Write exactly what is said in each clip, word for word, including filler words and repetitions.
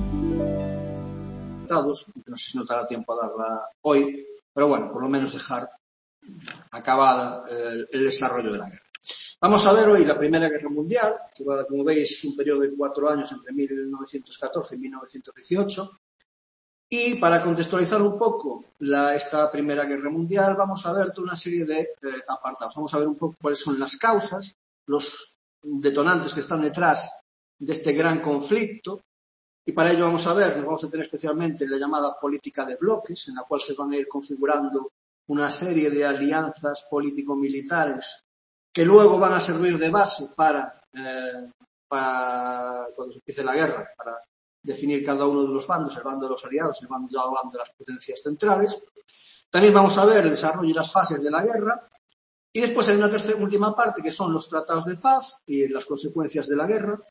No sé si nos dará tiempo a darla hoy, pero bueno, por lo menos dejar acabada el, el desarrollo de la guerra. Vamos a ver hoy la Primera Guerra Mundial, que como veis es un periodo de cuatro años entre mil novecientos catorce y mil novecientos dieciocho. Y para contextualizar un poco la, esta Primera Guerra Mundial, vamos a ver toda una serie de eh, apartados. Vamos a ver un poco cuáles son las causas, los detonantes que están detrás de este gran conflicto. Y para ello vamos a ver, nos vamos a tener especialmente la llamada política de bloques, en la cual se van a ir configurando una serie de alianzas político-militares que luego van a servir de base para, eh, para cuando se empiece la guerra, para definir cada uno de los bandos, el bando de los aliados, el bando de las potencias centrales. También vamos a ver el desarrollo y las fases de la guerra. Y después hay una tercera última parte que son los tratados de paz y las consecuencias de la guerra,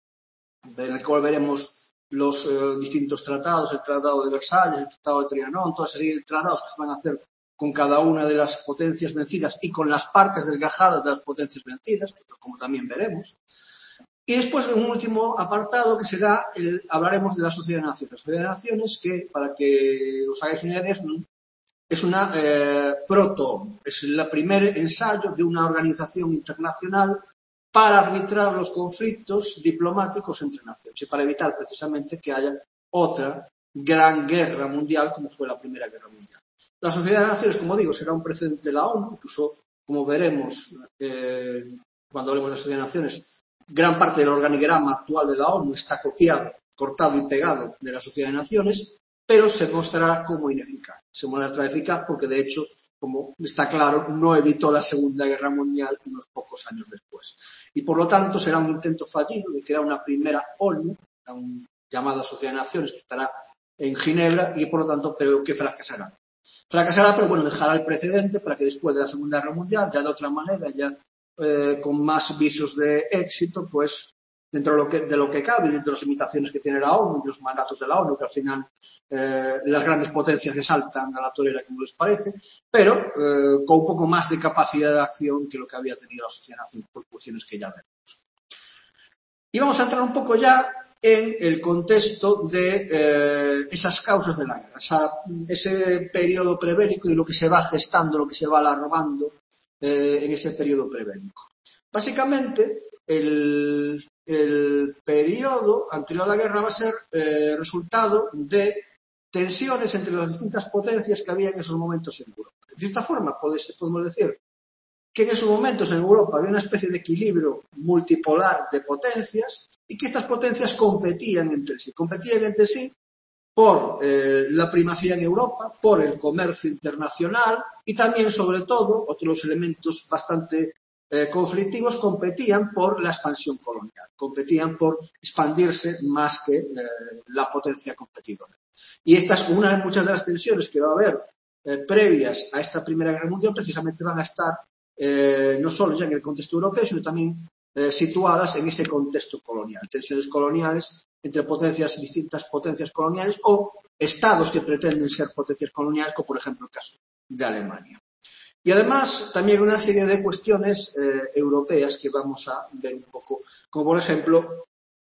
en el cual veremos los eh, distintos tratados, el Tratado de Versalles, el Tratado de Trianon, toda serie de tratados que se van a hacer con cada una de las potencias vencidas y con las partes desgajadas de las potencias vencidas, como también veremos. Y después un último apartado que será, el, hablaremos de la Sociedad de Naciones. La Sociedad de Naciones que, para que os hagáis una idea, es, un, es una eh, proto, es el primer ensayo de una organización internacional para arbitrar los conflictos diplomáticos entre naciones y para evitar precisamente que haya otra gran guerra mundial como fue la Primera Guerra Mundial. La Sociedad de Naciones, como digo, será un precedente de la ONU, incluso como veremos eh, cuando hablemos de la Sociedad de Naciones, gran parte del organigrama actual de la ONU está copiado, cortado y pegado de la Sociedad de Naciones, pero se mostrará como ineficaz. Se mostrará eficaz porque, de hecho, como está claro, no evitó la Segunda Guerra Mundial unos pocos años después. Y por lo tanto será un intento fallido de crear una primera ONU, un, llamada Sociedad de Naciones, que estará en Ginebra y por lo tanto creo que fracasará. Fracasará, pero bueno, dejará el precedente para que después de la Segunda Guerra Mundial, ya de otra manera, ya eh, con más visos de éxito, pues dentro de lo que, de lo que cabe, dentro de las limitaciones que tiene la ONU, de los mandatos de la ONU, que al final eh, las grandes potencias se saltan a la torera como les parece, pero eh, con un poco más de capacidad de acción que lo que había tenido la Sociedad de Naciones por cuestiones que ya veremos. Y vamos a entrar un poco ya en el contexto de eh, esas causas de la guerra, esa, ese periodo prebélico y lo que se va gestando, lo que se va alargando eh, en ese periodo prebélico. Básicamente, el El periodo anterior a la guerra va a ser eh, resultado de tensiones entre las distintas potencias que había en esos momentos en Europa. De cierta forma, podemos decir que en esos momentos en Europa había una especie de equilibrio multipolar de potencias y que estas potencias competían entre sí. Competían entre sí por eh, la primacía en Europa, por el comercio internacional y también, sobre todo, otros elementos bastante Eh, conflictivos, competían por la expansión colonial, competían por expandirse más que eh, la potencia competidora. Y esta es una de muchas de las tensiones que va a haber eh, previas a esta Primera Guerra Mundial, precisamente van a estar eh, no solo ya en el contexto europeo, sino también eh, situadas en ese contexto colonial, tensiones coloniales entre potencias, distintas potencias coloniales o estados que pretenden ser potencias coloniales, como por ejemplo el caso de Alemania. Y además también una serie de cuestiones eh, europeas que vamos a ver un poco, como por ejemplo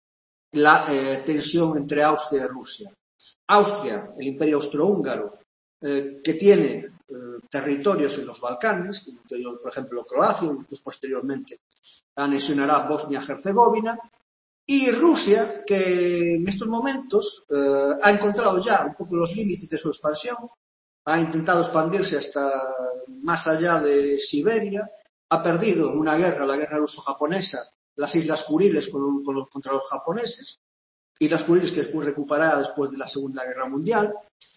la eh, tensión entre Austria y Rusia. Austria, el Imperio Austrohúngaro, eh, que tiene eh, territorios en los Balcanes, por ejemplo Croacia, y pues posteriormente anexionará Bosnia-Herzegovina, y Rusia, que en estos momentos eh, ha encontrado ya un poco los límites de su expansión, ha intentado expandirse hasta más allá de Siberia, ha perdido en una guerra, la guerra ruso-japonesa, las Islas Kuriles con, con los, contra los japoneses, Islas Kuriles que después recuperará después de la Segunda Guerra Mundial,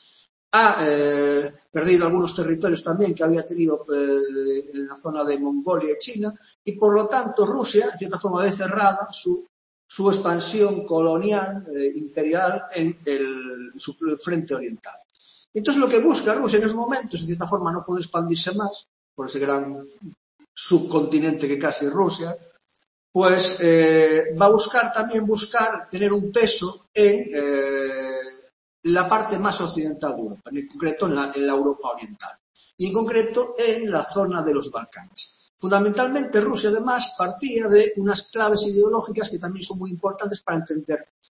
ha eh, perdido algunos territorios también que había tenido eh, en la zona de Mongolia y China, y por lo tanto Rusia, en cierta forma, ve cerrada su, su expansión colonial, eh, imperial, en el, su el frente oriental. Entonces lo que busca Rusia en esos momentos, en cierta forma, no puede expandirse más por ese gran subcontinente que casi es Rusia, pues eh, va a buscar también buscar tener un peso en eh, la parte más occidental de Europa, en concreto en la, en la Europa oriental y en concreto en la zona de los Balcanes. Fundamentalmente Rusia además partía de unas claves ideológicas que también son muy importantes para entender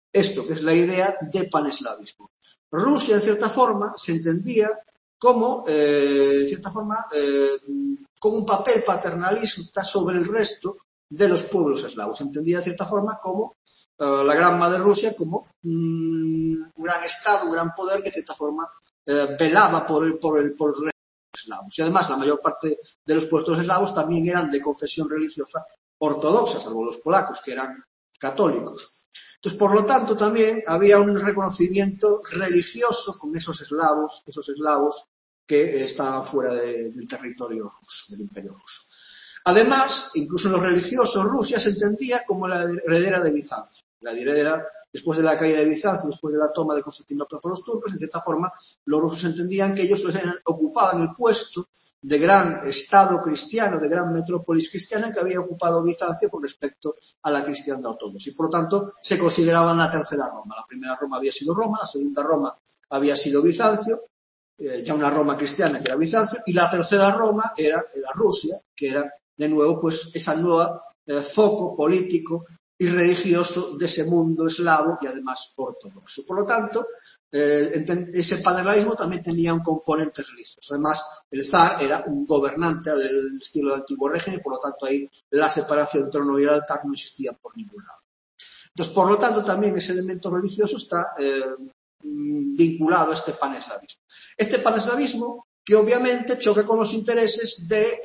esto que es la idea de paneslavismo. Rusia, en cierta forma, se entendía como, eh, en cierta forma, eh, como un papel paternalista sobre el resto de los pueblos eslavos. Se entendía, de cierta forma, como eh, la gran madre Rusia como mm, un gran estado, un gran poder que, de cierta forma, eh, velaba por el, por el, por el resto de los eslavos. Y además, la mayor parte de los pueblos eslavos también eran de confesión religiosa ortodoxa, salvo los polacos, que eran católicos. Entonces, por lo tanto, también había un reconocimiento religioso con esos eslavos, esos eslavos que eh, estaban fuera de, del territorio ruso, del imperio ruso. Además, incluso en los religiosos, Rusia se entendía como la heredera de Bizancio. La heredera, después de la caída de Bizancio, después de la toma de Constantinopla por los turcos, en cierta forma, los rusos entendían que ellos ocupaban el puesto de gran estado cristiano, de gran metrópolis cristiana que había ocupado Bizancio con respecto a la cristiandad ortodoxa. Y por lo tanto se consideraban la tercera Roma. La primera Roma había sido Roma, la segunda Roma había sido Bizancio, eh, ya una Roma cristiana que era Bizancio, y la tercera Roma era, era Rusia, que era de nuevo pues esa nueva eh, foco político y religioso de ese mundo eslavo y además ortodoxo. Por lo tanto, eh, ese paternalismo también tenía un componente religioso. Además, el zar era un gobernante del estilo del antiguo régimen y por lo tanto ahí la separación entre trono y el altar no existía por ningún lado. Entonces, por lo tanto, también ese elemento religioso está eh, vinculado a este paneslavismo. Este paneslavismo que obviamente choca con los intereses de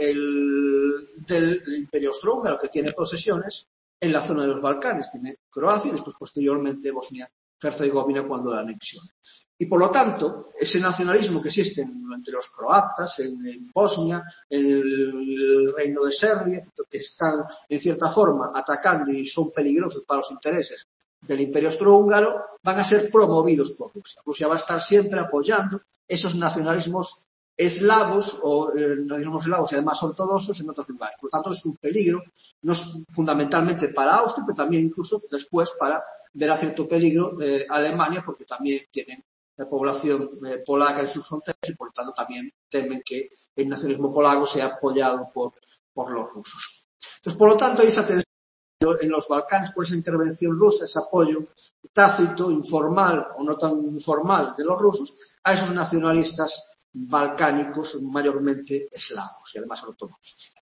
el, del Imperio Austrohúngaro, que tiene posesiones en la zona de los Balcanes, tiene Croacia y después posteriormente Bosnia-Herzegovina cuando la anexiona. Y por lo tanto, ese nacionalismo que existe entre los croatas, en, en Bosnia, en el, el reino de Serbia, que están en cierta forma atacando y son peligrosos para los intereses del Imperio Austrohúngaro, van a ser promovidos por Rusia. Rusia va a estar siempre apoyando esos nacionalismos eslavos o eh, nacionalismos eslavos y además ortodoxos en otros lugares. Por lo tanto, es un peligro, no es fundamentalmente para Austria, pero también incluso después para ver a cierto peligro eh, Alemania, porque también tienen la población eh, polaca en sus fronteras y por lo tanto también temen que el nacionalismo polaco sea apoyado por, por los rusos. Entonces, por lo tanto, hay esa tensión en los Balcanes por esa intervención rusa, ese apoyo tácito, informal o no tan informal de los rusos a esos nacionalistas balcánicos mayormente eslavos y además ortodoxos.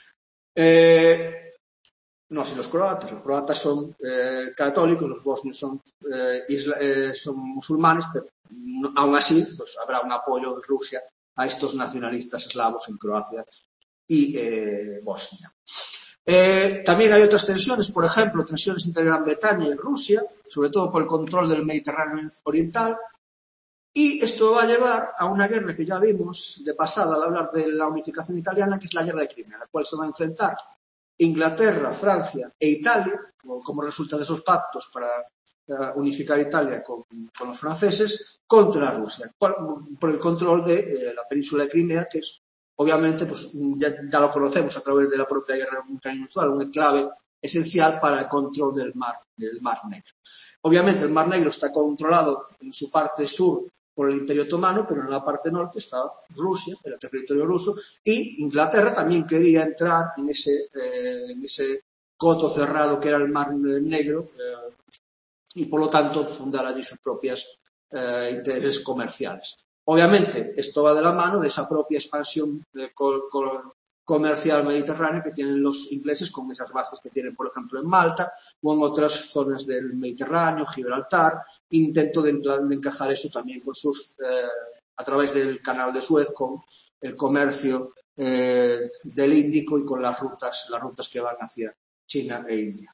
Eh, no, si los croatas, los croatas son eh, católicos, los bosnios son, eh, isla, eh, son musulmanes, pero no, aún así pues, habrá un apoyo de Rusia a estos nacionalistas eslavos en Croacia y eh, Bosnia. Eh, también hay otras tensiones, por ejemplo, tensiones entre Gran Bretaña y Rusia, sobre todo por el control del Mediterráneo oriental, y esto va a llevar a una guerra que ya vimos de pasada al hablar de la unificación italiana, que es la guerra de Crimea, la cual se va a enfrentar Inglaterra, Francia e Italia, como resulta de esos pactos para uh, unificar Italia con, con los franceses, contra Rusia, por, por el control de eh, la península de Crimea, que es obviamente, pues ya, ya lo conocemos a través de la propia guerra ucraniana actual, un enclave esencial para el control del mar, del Mar Negro. Obviamente el Mar Negro está controlado en su parte sur por el Imperio Otomano, pero en la parte norte está Rusia, el territorio ruso, y Inglaterra también quería entrar en ese, eh, en ese coto cerrado que era el Mar Negro eh, y por lo tanto fundar allí sus propios eh, intereses comerciales. Obviamente, esto va de la mano de esa propia expansión eh, co co comercial mediterránea que tienen los ingleses con esas bases que tienen, por ejemplo, en Malta o en otras zonas del Mediterráneo, Gibraltar, intento de, de encajar eso también con sus, eh, a través del canal de Suez, con el comercio eh, del Índico y con las rutas, las rutas que van hacia China e India,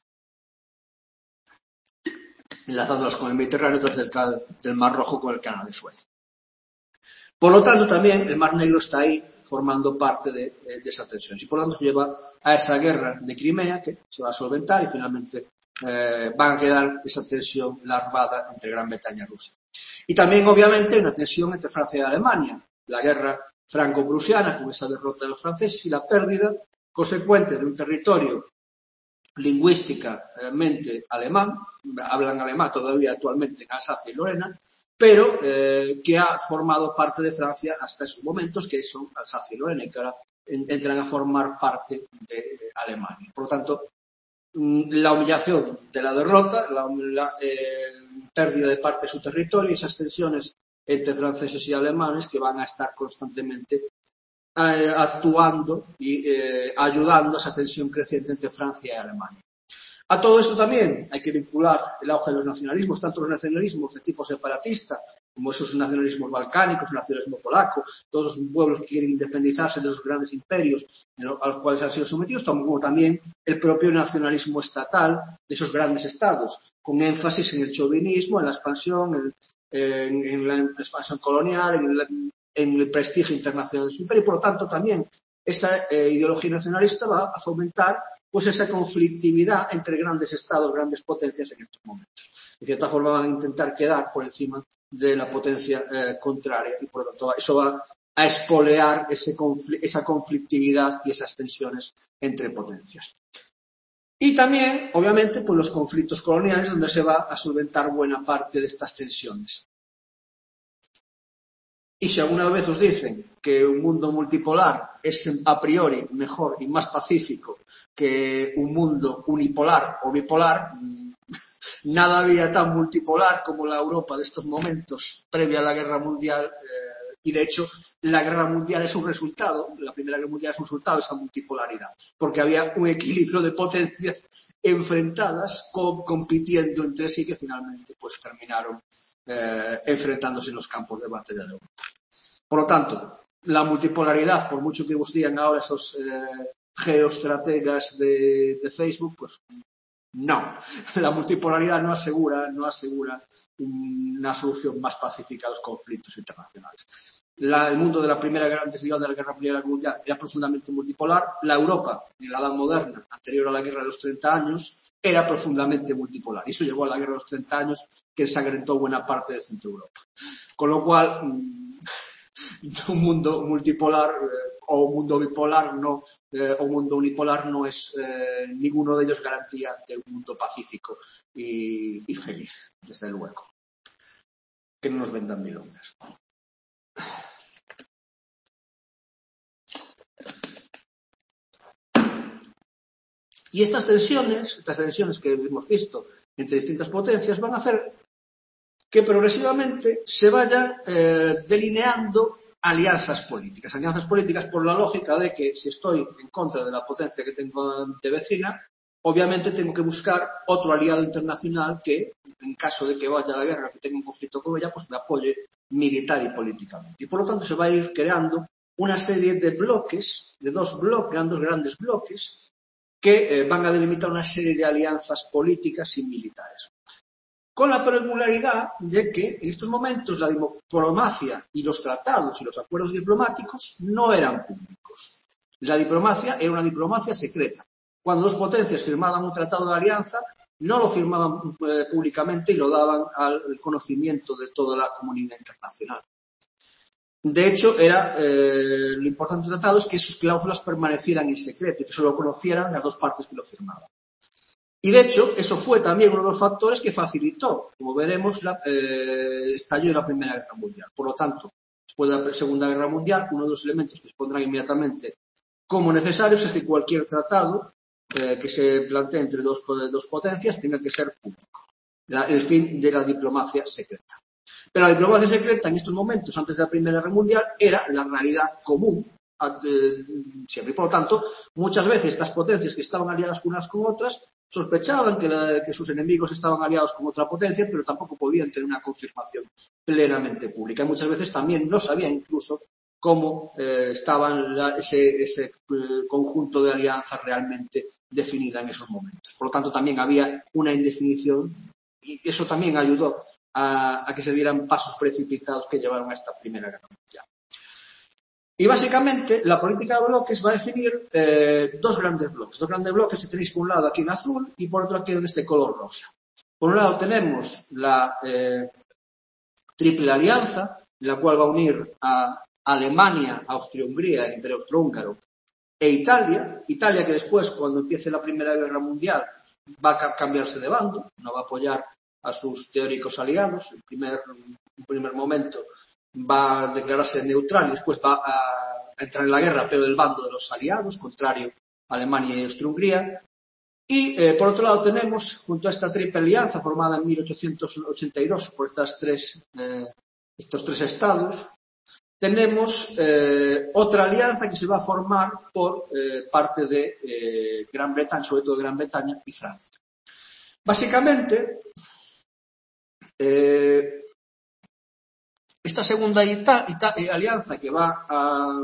enlazándolas con el Mediterráneo a través del, del Mar Rojo con el canal de Suez. Por lo tanto, también el Mar Negro está ahí formando parte de, de esa tensión. Y por lo tanto se lleva a esa guerra de Crimea que se va a solventar y finalmente eh, va a quedar esa tensión larvada entre Gran Bretaña y Rusia. Y también, obviamente, una tensión entre Francia y Alemania. La guerra franco-prusiana con esa derrota de los franceses y la pérdida consecuente de un territorio lingüísticamente alemán, hablan alemán todavía actualmente en Alsacia y Lorena, pero eh, que ha formado parte de Francia hasta esos momentos, que son Alsacia y Lorena, y que ahora entran a formar parte de Alemania. Por lo tanto, la humillación de la derrota, la, la eh, pérdida de parte de su territorio y esas tensiones entre franceses y alemanes que van a estar constantemente eh, actuando y eh, ayudando a esa tensión creciente entre Francia y Alemania. A todo esto también hay que vincular el auge de los nacionalismos, tanto los nacionalismos de tipo separatista, como esos nacionalismos balcánicos, el nacionalismo polaco, todos los pueblos que quieren independizarse de esos grandes imperios a los cuales han sido sometidos, como también el propio nacionalismo estatal de esos grandes estados, con énfasis en el chauvinismo, en la expansión, en, en, en la expansión colonial, en el, en el prestigio internacional de su imperio, y por lo tanto también esa eh, ideología nacionalista va a fomentar pues esa conflictividad entre grandes estados, grandes potencias en estos momentos. De cierta forma van a intentar quedar por encima de la potencia eh, contraria y por lo tanto eso va a espolear ese confl- esa conflictividad y esas tensiones entre potencias. Y también, obviamente, pues los conflictos coloniales donde se va a solventar buena parte de estas tensiones. Y si alguna vez os dicen que un mundo multipolar es a priori mejor y más pacífico que un mundo unipolar o bipolar, nada había tan multipolar como la Europa de estos momentos previa a la Guerra Mundial eh, y de hecho la Guerra Mundial es un resultado, la Primera Guerra Mundial es un resultado de esa multipolaridad, porque había un equilibrio de potencias enfrentadas co- compitiendo entre sí que finalmente pues terminaron eh, enfrentándose en los campos de batalla de Europa. Por lo tanto, la multipolaridad, por mucho que os digan ahora esos eh, geoestrategas de, de Facebook, pues no. La multipolaridad no asegura, no asegura una solución más pacífica a los conflictos internacionales. La, el mundo de la primera antes de la Guerra Mundial era profundamente multipolar. La Europa, en la Edad Moderna, anterior a la Guerra de los treinta años, era profundamente multipolar. Y eso llevó a la Guerra de los treinta años, que ensangrentó buena parte de Centro Europa. Con lo cual, un mundo multipolar eh, o un mundo bipolar no, eh, o un mundo unipolar no es eh, ninguno de ellos garantía de un mundo pacífico y, y feliz, desde luego. Que no nos vendan milongas. Y estas tensiones, estas tensiones que hemos visto entre distintas potencias van a hacer que progresivamente se vayan eh, delineando alianzas políticas. Alianzas políticas por la lógica de que si estoy en contra de la potencia que tengo de vecina, obviamente tengo que buscar otro aliado internacional que, en caso de que vaya a la guerra, que tenga un conflicto con ella, pues me apoye militar y políticamente. Y por lo tanto se va a ir creando una serie de bloques, de dos bloques, dos grandes bloques, que eh, van a delimitar una serie de alianzas políticas y militares. Con la particularidad de que en estos momentos la diplomacia y los tratados y los acuerdos diplomáticos no eran públicos. La diplomacia era una diplomacia secreta. Cuando dos potencias firmaban un tratado de alianza, no lo firmaban eh, públicamente y lo daban al conocimiento de toda la comunidad internacional. De hecho, era eh, lo importante del tratado es que sus cláusulas permanecieran en secreto y que solo conocieran las dos partes que lo firmaban. Y de hecho, eso fue también uno de los factores que facilitó, como veremos, la, eh, estalló en la Primera Guerra Mundial. Por lo tanto, después de la Segunda Guerra Mundial, uno de los elementos que se pondrán inmediatamente como necesarios es que cualquier tratado eh, que se plantee entre dos, dos potencias tenga que ser público. La, el fin de la diplomacia secreta. Pero la diplomacia secreta en estos momentos, antes de la Primera Guerra Mundial, era la realidad común eh, siempre. Y por lo tanto, muchas veces estas potencias que estaban aliadas unas con otras sospechaban que, la, que sus enemigos estaban aliados con otra potencia, pero tampoco podían tener una confirmación plenamente pública. Y muchas veces también no sabían incluso cómo eh, estaban la, ese, ese eh, conjunto de alianzas realmente definida en esos momentos. Por lo tanto, también había una indefinición y eso también ayudó a, a que se dieran pasos precipitados que llevaron a esta Primera Guerra Mundial. Y básicamente la política de bloques va a definir eh, dos grandes bloques. Dos grandes bloques que tenéis por un lado aquí en azul y por otro aquí en este color rosa. Por un lado tenemos la eh, Triple Alianza, la cual va a unir a Alemania, Austria-Hungría, el Imperio Austrohúngaro e Italia. Italia que después, cuando empiece la Primera Guerra Mundial, va a cambiarse de bando, no va a apoyar a sus teóricos aliados. En primer, en primer momento va a declararse neutral y después va a entrar en la guerra, pero del bando de los aliados, contrario a Alemania y Austria-Hungría. Y, eh, por otro lado, tenemos, junto a esta triple alianza formada en mil ochocientos ochenta y dos por estas tres, eh, estos tres estados, tenemos eh, otra alianza que se va a formar por eh, parte de eh, Gran Bretaña, sobre todo de Gran Bretaña y Francia. Básicamente, eh, esta segunda ita, ita, alianza que va a,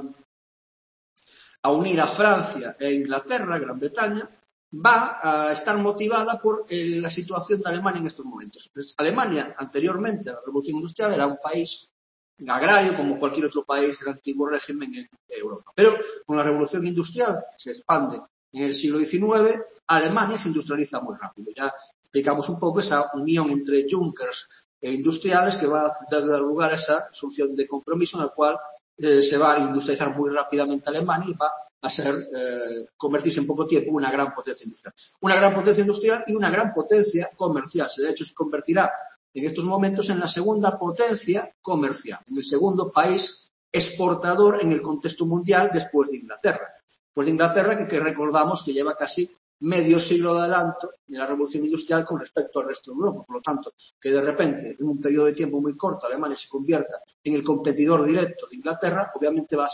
a unir a Francia e Inglaterra, Gran Bretaña, va a estar motivada por eh, la situación de Alemania en estos momentos. Pues, Alemania, anteriormente a la Revolución Industrial, era un país agrario como cualquier otro país del antiguo régimen en Europa. Pero con la Revolución Industrial, que se expande en el siglo diecinueve, Alemania se industrializa muy rápido. Ya explicamos un poco esa unión entre Junkers e industriales que va a dar lugar a esa solución de compromiso en la cual eh, se va a industrializar muy rápidamente Alemania y va a ser, eh, convertirse en poco tiempo en una gran potencia industrial. Una gran potencia industrial y una gran potencia comercial. De hecho, se convertirá en estos momentos en la segunda potencia comercial, en el segundo país exportador en el contexto mundial después de Inglaterra. Después de Inglaterra, que, que recordamos que lleva casi medio siglo de adelanto de la revolución industrial con respecto al resto de Europa. Por lo tanto, que de repente, en un periodo de tiempo muy corto, Alemania se convierta en el competidor directo de Inglaterra, obviamente va,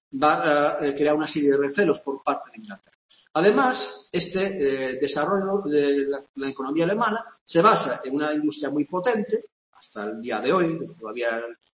va a crear una serie de recelos por parte de Inglaterra. Además, este eh, desarrollo de la, la economía alemana se basa en una industria muy potente, hasta el día de hoy, todavía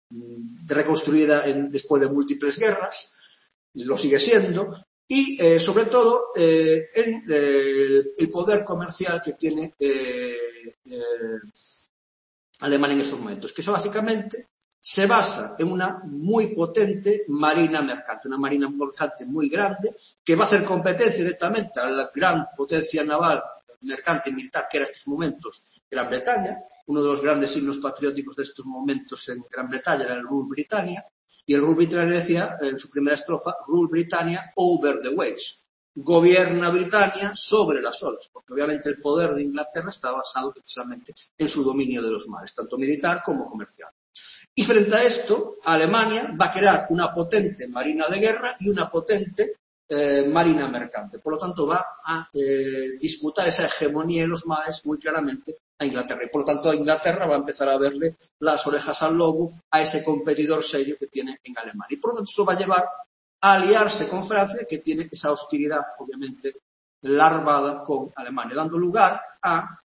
mm, reconstruida en, después de múltiples guerras, lo sigue siendo, y eh, sobre todo eh, en eh, el poder comercial que tiene eh, eh, Alemania en estos momentos, que eso básicamente se basa en una muy potente marina mercante, una marina mercante muy grande que va a hacer competencia directamente a la gran potencia naval, mercante y militar que era en estos momentos Gran Bretaña. Uno de los grandes signos patrióticos de estos momentos en Gran Bretaña era el Rule Britannia, y el Rule Britannia decía en su primera estrofa, Rule Britannia over the waves. Gobierna Britania sobre las olas, porque obviamente el poder de Inglaterra está basado precisamente en su dominio de los mares, tanto militar como comercial. Y frente a esto, Alemania va a crear una potente marina de guerra y una potente eh, marina mercante. Por lo tanto, va a eh, disputar esa hegemonía en los mares muy claramente a Inglaterra. Y por lo tanto, a Inglaterra va a empezar a verle las orejas al lobo a ese competidor serio que tiene en Alemania. Y por lo tanto, eso va a llevar a aliarse con Francia, que tiene esa hostilidad, obviamente, larvada con Alemania, dando lugar a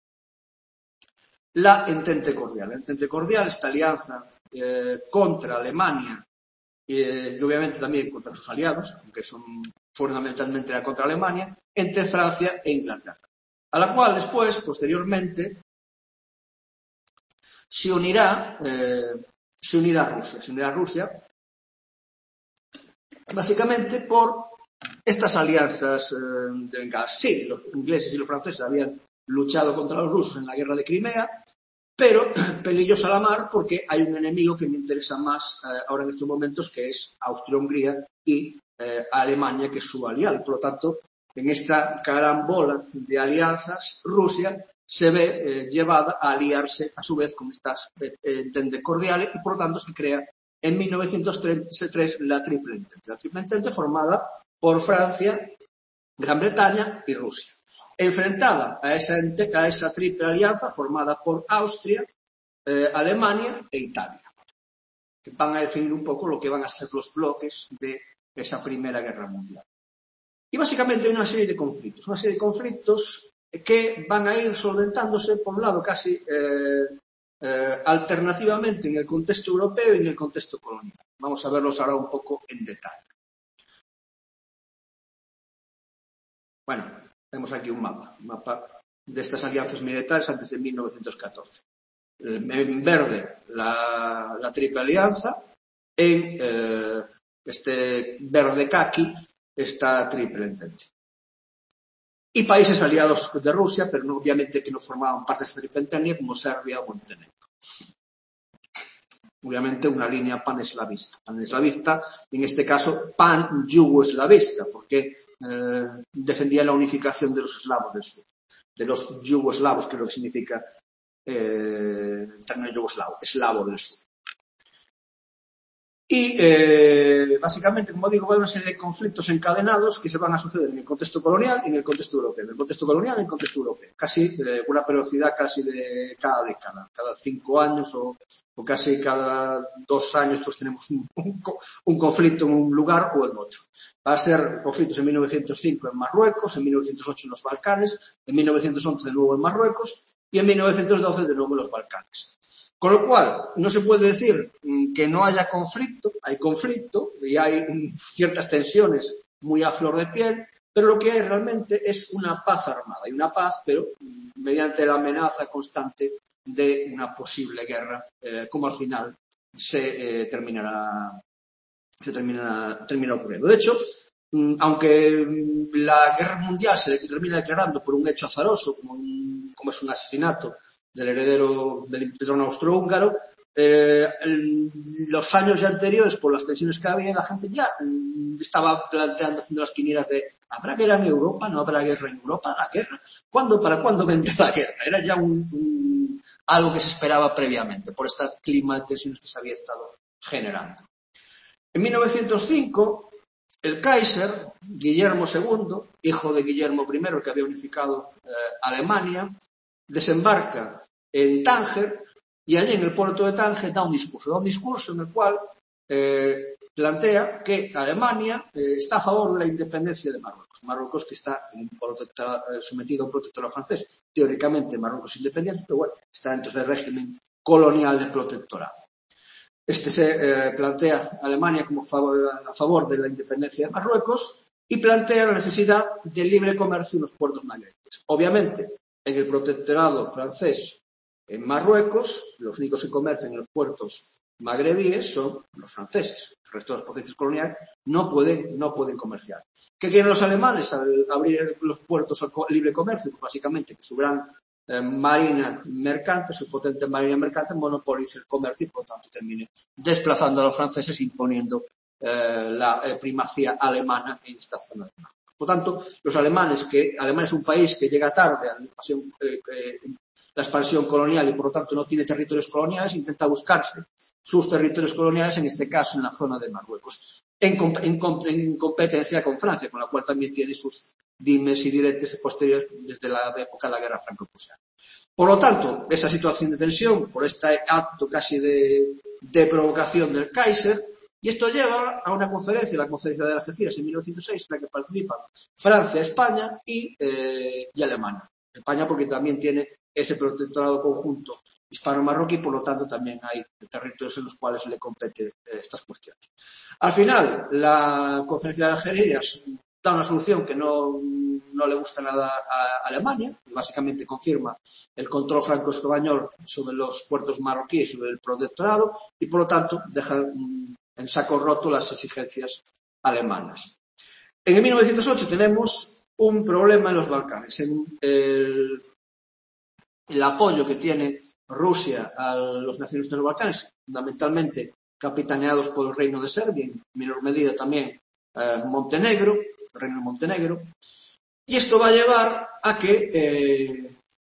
la Entente Cordial. La Entente Cordial, esta alianza eh, contra Alemania eh, y obviamente también contra sus aliados, aunque son fundamentalmente la contra Alemania, entre Francia e Inglaterra, a la cual después, posteriormente, se unirá, eh, se unirá Rusia, se unirá Rusia, básicamente por estas alianzas eh, de gas. Sí, los ingleses y los franceses habían luchado contra los rusos en la guerra de Crimea, pero pelillos a la mar porque hay un enemigo que me interesa más eh, ahora en estos momentos, que es Austria-Hungría y eh, Alemania, que es su aliado. Y por lo tanto, en esta carambola de alianzas, Rusia se ve eh, llevada a aliarse a su vez con estas eh, ententes cordiales y por lo tanto se crea en mil novecientos treinta y tres la Triple Entente. La Triple Entente formada por Francia, Gran Bretaña y Rusia, enfrentada a esa, a esa triple alianza formada por Austria, eh, Alemania e Italia, que van a definir un poco lo que van a ser los bloques de esa Primera Guerra Mundial. Y básicamente hay una serie de conflictos, una serie de conflictos que van a ir solventándose, por un lado, casi eh, eh, alternativamente en el contexto europeo y en el contexto colonial. Vamos a verlos ahora un poco en detalle. Bueno, vemos aquí un mapa, un mapa de estas alianzas militares antes de mil novecientos catorce. En verde, la, la Triple Alianza, en eh, este verde caqui, esta Triple Entente. Y países aliados de Rusia, pero no, obviamente que no formaban parte de esta Triple Entente, como Serbia o Montenegro. Obviamente una línea paneslavista. Paneslavista, en este caso pan-yugoslavista, porque eh, defendía la unificación de los eslavos del sur, de los yugoslavos, que es lo que significa eh, el término yugoslavo, eslavo del sur. Y, eh, básicamente, como digo, va a haber una serie de conflictos encadenados que se van a suceder en el contexto colonial y en el contexto europeo. En el contexto colonial y en el contexto europeo. Casi, eh, una velocidad casi de cada década. Cada cinco años o, o casi cada dos años, pues tenemos un, un, un conflicto en un lugar o en otro. Va a ser conflictos en mil novecientos cinco en Marruecos, en mil novecientos ocho en los Balcanes, en mil novecientos once de nuevo en Marruecos y en mil novecientos doce de nuevo en los Balcanes. Con lo cual, no se puede decir que no haya conflicto, hay conflicto y hay ciertas tensiones muy a flor de piel, pero lo que hay realmente es una paz armada, y una paz, pero mediante la amenaza constante de una posible guerra, eh, como al final se eh, terminará, se terminará, termina ocurriendo. De hecho, aunque la guerra mundial se termina declarando por un hecho azaroso, como, un, como es un asesinato del heredero del trono austrohúngaro, eh, el, los años ya anteriores, por las tensiones que había, la gente ya mm, estaba planteando, haciendo las quinielas de ¿habrá guerra en Europa? ¿No habrá guerra en Europa? ¿La guerra? ¿Cuándo, para cuándo vendrá la guerra? Era ya un, un, algo que se esperaba previamente, por este clima de tensiones que se había estado generando. En mil novecientos cinco, el Kaiser, Guillermo segundo, hijo de Guillermo primero, que había unificado eh, Alemania, desembarca en Tánger y allí en el puerto de Tánger da un discurso, da un discurso en el cual eh, plantea que Alemania eh, está a favor de la independencia de Marruecos. Marruecos que está en eh, sometido a un protectorado francés. Teóricamente Marruecos es independiente, pero bueno, está dentro del régimen colonial de protectorado. Este se eh, plantea a Alemania como favor, a favor de la independencia de Marruecos y plantea la necesidad del libre comercio en los puertos magrebíes. Obviamente, en el protectorado francés en Marruecos, los únicos que comercian en los puertos magrebíes son los franceses. El resto de las potencias coloniales no pueden, no pueden comerciar. ¿Qué quieren los alemanes al abrir los puertos al libre comercio? Pues básicamente que su gran eh, marina mercante, su potente marina mercante, monopolice el comercio y por lo tanto termine desplazando a los franceses, imponiendo eh, la eh, primacía alemana en esta zona de Marruecos. Por tanto, los alemanes, que Alemania es un país que llega tarde a la expansión, eh, eh, la expansión colonial y por lo tanto no tiene territorios coloniales, intenta buscarse sus territorios coloniales, en este caso en la zona de Marruecos, en, en, en competencia con Francia, con la cual también tiene sus dimes y diretes posteriores desde la época de la guerra franco-prusiana. Por lo tanto, esa situación de tensión, por este acto casi de, de provocación del Kaiser, y esto lleva a una conferencia, la conferencia de Algeciras en mil novecientos seis, en la que participan Francia, España y, eh, y Alemania. España porque también tiene ese protectorado conjunto hispano-marroquí, por lo tanto también hay territorios en los cuales le compete eh, estas cuestiones. Al final, la conferencia de Algeciras da una solución que no, no le gusta nada a Alemania, básicamente confirma el control franco-español sobre los puertos marroquíes, sobre el protectorado, y por lo tanto deja mm, en saco roto las exigencias alemanas. En mil novecientos ocho tenemos un problema en los Balcanes, en el, el apoyo que tiene Rusia a los nacionalistas de los Balcanes, fundamentalmente capitaneados por el Reino de Serbia, en menor medida también eh, Montenegro, el Reino de Montenegro, y esto va a llevar a que eh,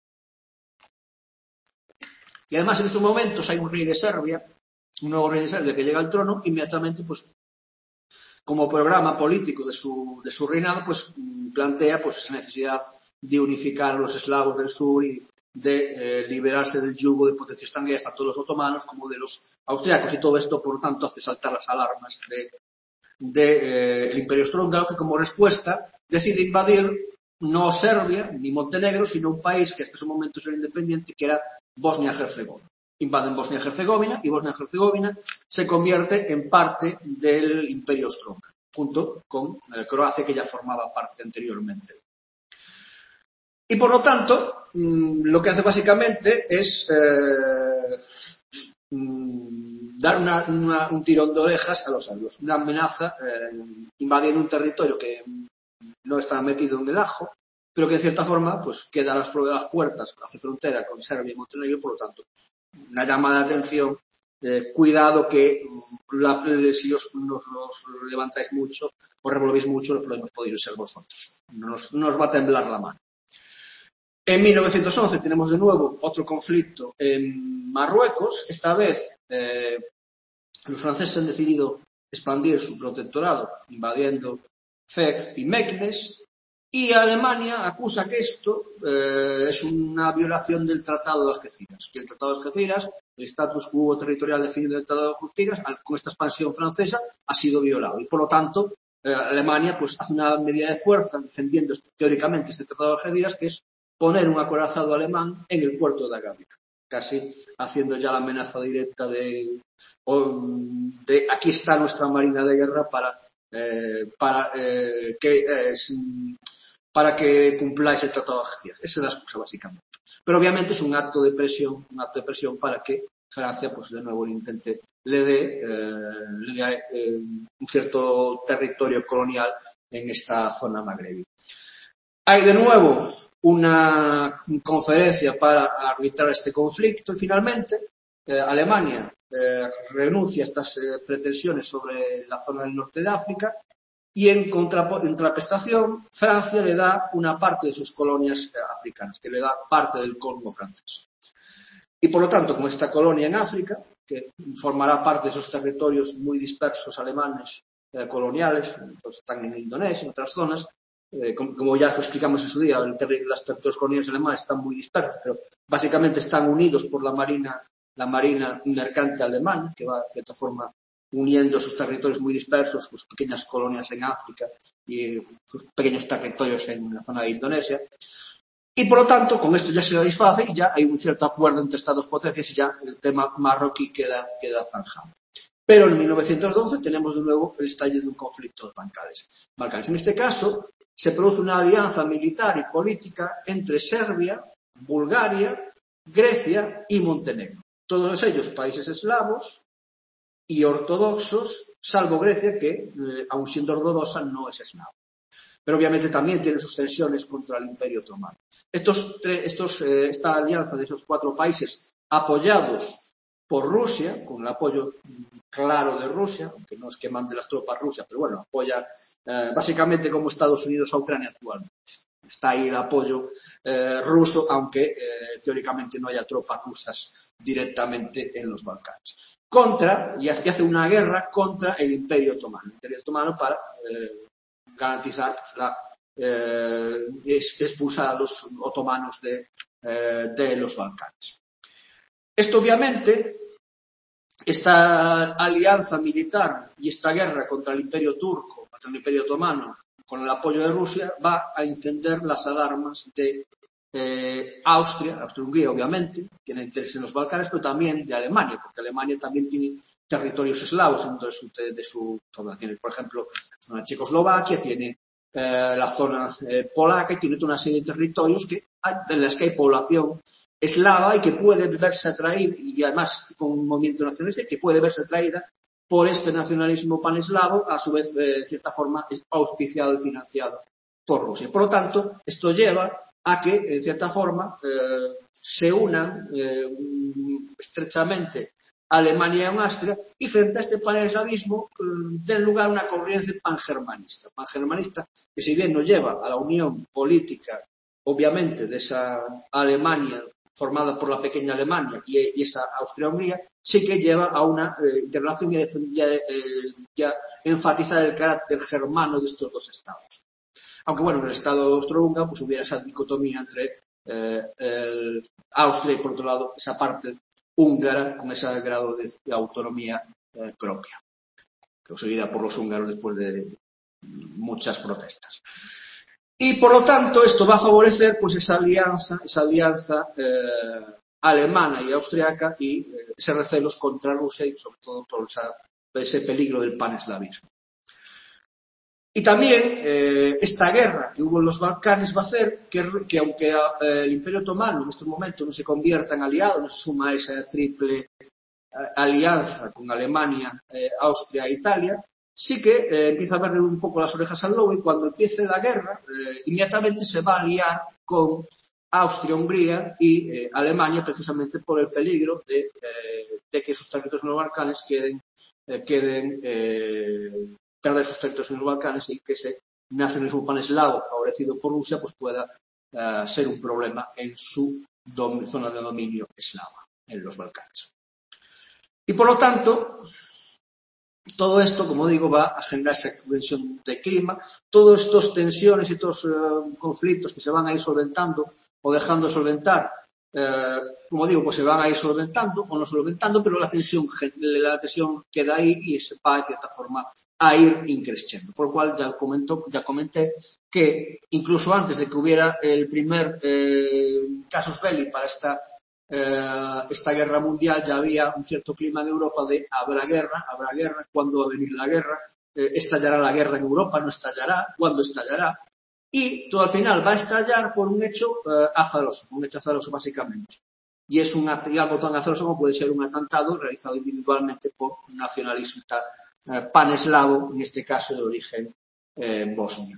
y además en estos momentos hay un rey de Serbia, un nuevo rey de Serbia que llega al trono, inmediatamente pues como programa político de su, de su reinado, pues plantea pues esa necesidad de unificar a los eslavos del sur y de eh, liberarse del yugo de potencias extranjeras, tanto de los otomanos como de los austriacos, y todo esto, por lo tanto, hace saltar las alarmas de, de eh, el Imperio Austrohúngaro, que como respuesta decide invadir no Serbia ni Montenegro, sino un país que hasta ese momento era independiente, que era Bosnia-Herzegovina. Invaden Bosnia-Herzegovina y Bosnia-Herzegovina se convierte en parte del Imperio Austrohúngaro, junto con eh, Croacia, que ya formaba parte anteriormente. Y por lo tanto, mmm, lo que hace básicamente es eh, mmm, dar una, una, un tirón de orejas a los serbios, una amenaza eh, invadiendo un territorio que no está metido en el ajo, pero que en cierta forma pues queda a las, las puertas, hace frontera con Serbia y Montenegro, por lo tanto, una llamada de atención, eh, cuidado que la, si os, nos, nos levantáis mucho o revolvéis mucho, los problemas podéis ser vosotros. No nos, no os va a temblar la mano. En mil novecientos once tenemos de nuevo otro conflicto en Marruecos, esta vez eh, los franceses han decidido expandir su protectorado, invadiendo Fez y Meknes, y Alemania acusa que esto eh, es una violación del Tratado de Algeciras, que el Tratado de Algeciras, el status quo territorial definido en el Tratado de Algeciras, con esta expansión francesa, ha sido violado. Y por lo tanto, eh, Alemania pues hace una medida de fuerza defendiendo este, teóricamente este Tratado de Algeciras, que es poner un acorazado alemán en el puerto de Agadir, casi haciendo ya la amenaza directa de, de aquí está nuestra marina de guerra para, eh, para eh, que eh, para que cumpláis el Tratado de Algeciras. Esa es la excusa, básicamente. Pero obviamente es un acto de presión, un acto de presión para que Francia, pues de nuevo, intente, le dé, eh, le dé eh, un cierto territorio colonial en esta zona magrebí. Hay de nuevo una conferencia para arbitrar este conflicto y finalmente eh, Alemania eh, renuncia a estas eh, pretensiones sobre la zona del norte de África. Y en contraprestación, Francia le da una parte de sus colonias africanas, que le da parte del Congo francés. Y por lo tanto, con esta colonia en África, que formará parte de esos territorios muy dispersos alemanes eh, coloniales, pues están en Indonesia, en otras zonas, eh, como, como ya explicamos en su día, el ter los territorios coloniales alemanes están muy dispersos, pero básicamente están unidos por la marina, la marina mercante alemana, que va de cierta forma uniendo sus territorios muy dispersos, sus pequeñas colonias en África y sus pequeños territorios en la zona de Indonesia. Y por lo tanto, con esto ya se satisface y ya hay un cierto acuerdo entre Estados potencias y ya el tema marroquí queda, queda zanjado. Pero en mil novecientos doce tenemos de nuevo el estallido de un conflicto balcanes. Balcanes. En este caso, se produce una alianza militar y política entre Serbia, Bulgaria, Grecia y Montenegro. Todos ellos países eslavos y ortodoxos, salvo Grecia, que, eh, aun siendo ortodoxa, no es eslava. Pero obviamente también tiene sus tensiones contra el Imperio Otomano. Estos, estos, eh, esta alianza de esos cuatro países, apoyados por Rusia, con el apoyo claro de Rusia, aunque no es que mande las tropas Rusia, pero bueno, apoya eh, básicamente como Estados Unidos a Ucrania actualmente. Está ahí el apoyo eh, ruso, aunque eh, teóricamente no haya tropas rusas directamente en los Balcanes. Contra, y hace una guerra contra el Imperio Otomano. El Imperio Otomano para eh, garantizar pues, la eh, expulsar a los otomanos de, eh, de los Balcanes. Esto obviamente, esta alianza militar y esta guerra contra el Imperio Turco, contra el Imperio Otomano, con el apoyo de Rusia, va a encender las alarmas de eh, Austria, Austria-Hungría obviamente, tiene interés en los Balcanes, pero también de Alemania, porque Alemania también tiene territorios eslavos dentro de su, de, de su zona. Tiene, por ejemplo, la zona de Checoslovaquia, tiene eh, la zona eh, polaca y tiene toda una serie de territorios que hay, en las que hay población eslava y que puede verse atraída, y además con un movimiento nacionalista, que puede verse atraída por este nacionalismo paneslavo, a su vez, eh, de cierta forma, es auspiciado y financiado por Rusia. Por lo tanto, esto lleva a que, en cierta forma, eh, se unan eh, estrechamente Alemania y Austria, y frente a este paneslavismo eh, den lugar a una corriente pangermanista. Pangermanista que, si bien no lleva a la unión política, obviamente, de esa Alemania formada por la pequeña Alemania y, y esa Austria-Hungría, sí que lleva a una eh, interrelación y ya, eh, ya enfatizar el carácter germano de estos dos estados. Aunque bueno, en el estado austrohúngaro pues hubiera esa dicotomía entre eh, el Austria y por otro lado esa parte húngara con ese grado de, de autonomía eh, propia, conseguida por los húngaros después de muchas protestas. Y por lo tanto esto va a favorecer pues esa alianza, esa alianza eh, alemana y austriaca y eh, ese recelos contra Rusia y sobre todo por esa, ese peligro del paneslavismo. Y también eh, esta guerra que hubo en los Balcanes va a hacer que, que aunque eh, el Imperio Otomano en este momento no se convierta en aliado, no se suma a esa triple eh, alianza con Alemania, eh, Austria e Italia, sí que eh, empieza a verle un poco las orejas al lobo y cuando empiece la guerra, eh, inmediatamente se va a aliar con Austria, Hungría y eh, Alemania precisamente por el peligro de, eh, de que sus territorios en los Balcanes queden, eh, queden eh, perder sus territorios en los Balcanes y que ese nacionalismo paneslavo favorecido por Rusia pues pueda uh, ser un problema en su zona de dominio eslava, en los Balcanes. Y por lo tanto, todo esto, como digo, va a generar esa tensión de clima. Todas estas tensiones y estos eh, conflictos que se van a ir solventando o dejando de solventar, eh, como digo, pues se van a ir solventando o no solventando, pero la tensión, la tensión queda ahí y se va, de cierta forma, a ir increciendo. Por lo cual ya, comentó, ya comenté que incluso antes de que hubiera el primer eh, casus belli para esta Eh, esta guerra mundial, ya había un cierto clima en Europa de habrá guerra, habrá guerra, ¿cuándo va a venir la guerra? Eh, ¿Estallará la guerra en Europa? ¿No estallará? ¿Cuándo estallará? Y todo al final va a estallar por un hecho eh, azaroso, un hecho azaroso básicamente. Y es un y algo tan azaroso como puede ser un atentado realizado individualmente por un nacionalista eh, paneslavo, en este caso de origen eh, bosnio.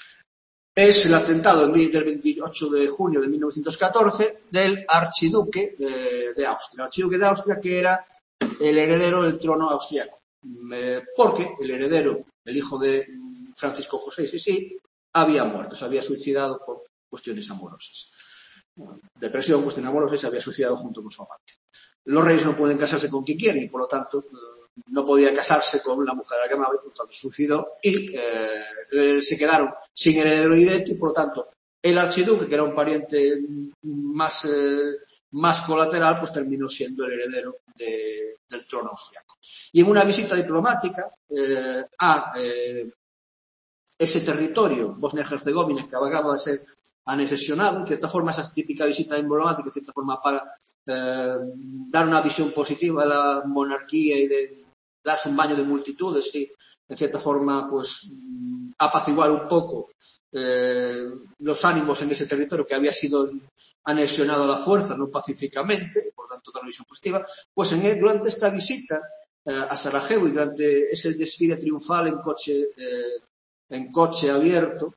Es el atentado del veintiocho de junio de mil novecientos catorce del archiduque de, de Austria. El archiduque de Austria, que era el heredero del trono austriaco. Eh, porque el heredero, el hijo de Francisco José Sisi, había muerto, se había suicidado por cuestiones amorosas. Depresión, cuestiones amorosas, se había suicidado junto con su amante. Los reyes no pueden casarse con quien quieren y, por lo tanto, no podía casarse con la mujer a la que amaba y, por lo tanto, se suicidó y eh, eh, se quedaron sin heredero directo y, por lo tanto, el archiduque, que era un pariente más, eh, más colateral, pues terminó siendo el heredero de, del trono austriaco. Y en una visita diplomática eh, a eh, ese territorio, Bosnia-Herzegovina, que acaba de ser anexionado, en cierta forma, esa típica visita diplomática, en cierta forma, para eh, dar una visión positiva a la monarquía y de darse un baño de multitudes y, en cierta forma, pues apaciguar un poco eh, los ánimos en ese territorio que había sido anexionado a la fuerza, no pacíficamente, por tanto, dar una visión positiva, pues en, durante esta visita eh, a Sarajevo y durante ese desfile triunfal en coche eh, en coche abierto,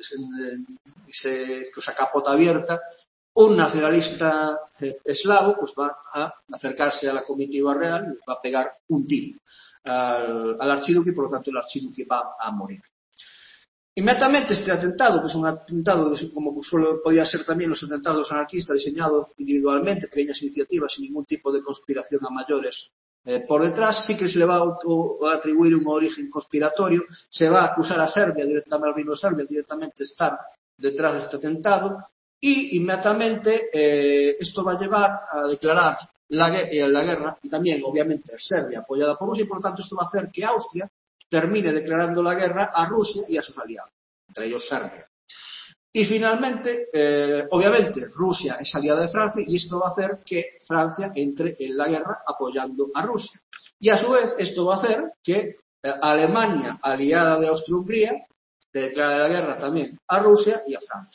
esa capota abierta, un nacionalista eslavo pues va a acercarse a la comitiva real y va a pegar un tiro al, al archiduque y por lo tanto el archiduque va a morir. Inmediatamente este atentado, que es un atentado como solo podía ser también los atentados anarquistas, diseñado individualmente, pequeñas iniciativas sin ningún tipo de conspiración a mayores eh, por detrás, sí que se le va a, auto, a atribuir un origen conspiratorio, se va a acusar a Serbia, directamente al reino de Serbia, directamente estar detrás de este atentado, y inmediatamente eh, esto va a llevar a declarar la, eh, la guerra, y también obviamente Serbia apoyada por Rusia, y por lo tanto esto va a hacer que Austria termine declarando la guerra a Rusia y a sus aliados, entre ellos Serbia. Y finalmente, eh, obviamente, Rusia es aliada de Francia y esto va a hacer que Francia entre en la guerra apoyando a Rusia. Y a su vez, esto va a hacer que eh, Alemania, aliada de Austria-Hungría, declare la guerra también a Rusia y a Francia.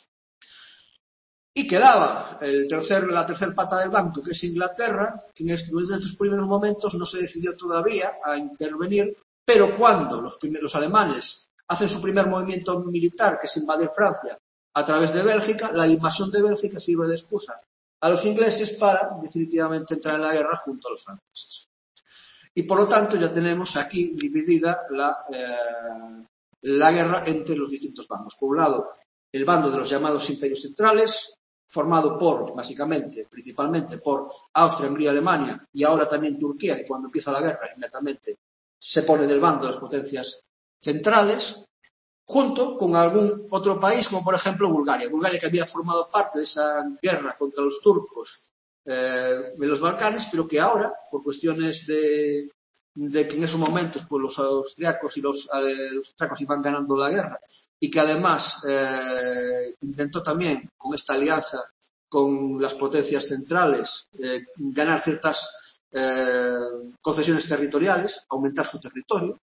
Y quedaba el tercer, la tercera pata del banco, que es Inglaterra, que en estos primeros momentos no se decidió todavía a intervenir, pero cuando los primeros alemanes hacen su primer movimiento militar, que es invadir Francia a través de Bélgica, la invasión de Bélgica sirve de excusa a los ingleses para definitivamente entrar en la guerra junto a los franceses. Y por lo tanto ya tenemos aquí dividida la, eh, la guerra entre los distintos bandos. Por un lado, el bando de los llamados imperios centrales, formado por, básicamente, principalmente por Austria, Hungría, Alemania y ahora también Turquía, que cuando empieza la guerra inmediatamente se pone del bando de las potencias centrales, junto con algún otro país, como por ejemplo Bulgaria. Bulgaria que había formado parte de esa guerra contra los turcos eh, en los Balcanes, pero que ahora, por cuestiones de, de que en esos momentos pues, los austriacos y los, eh, los austriacos iban ganando la guerra, y que además eh, intentó también, con esta alianza con las potencias centrales, eh, ganar ciertas Eh, concesiones territoriales, aumentar su territorio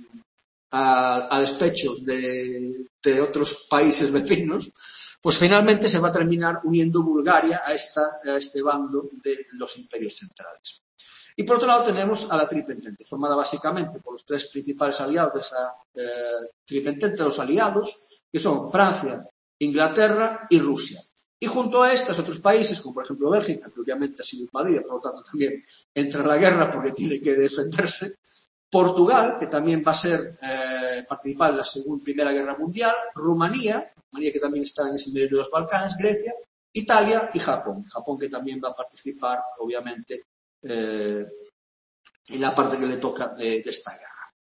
a, a despecho de, de otros países vecinos, pues finalmente se va a terminar uniendo Bulgaria a, esta, a este bando de los imperios centrales. Y por otro lado tenemos a la Triple Entente, formada básicamente por los tres principales aliados de esa eh, Triple Entente, los aliados, que son Francia, Inglaterra y Rusia. Y junto a estas, otros países, como por ejemplo Bélgica, que obviamente ha sido invadida, por lo tanto también entra en la guerra porque tiene que defenderse, Portugal, que también va a ser eh, participar en la segunda, Primera Guerra Mundial, Rumanía, Rumanía que también está en ese medio de los Balcanes, Grecia, Italia y Japón. Japón que también va a participar, obviamente, eh, en la parte que le toca de, de esta guerra.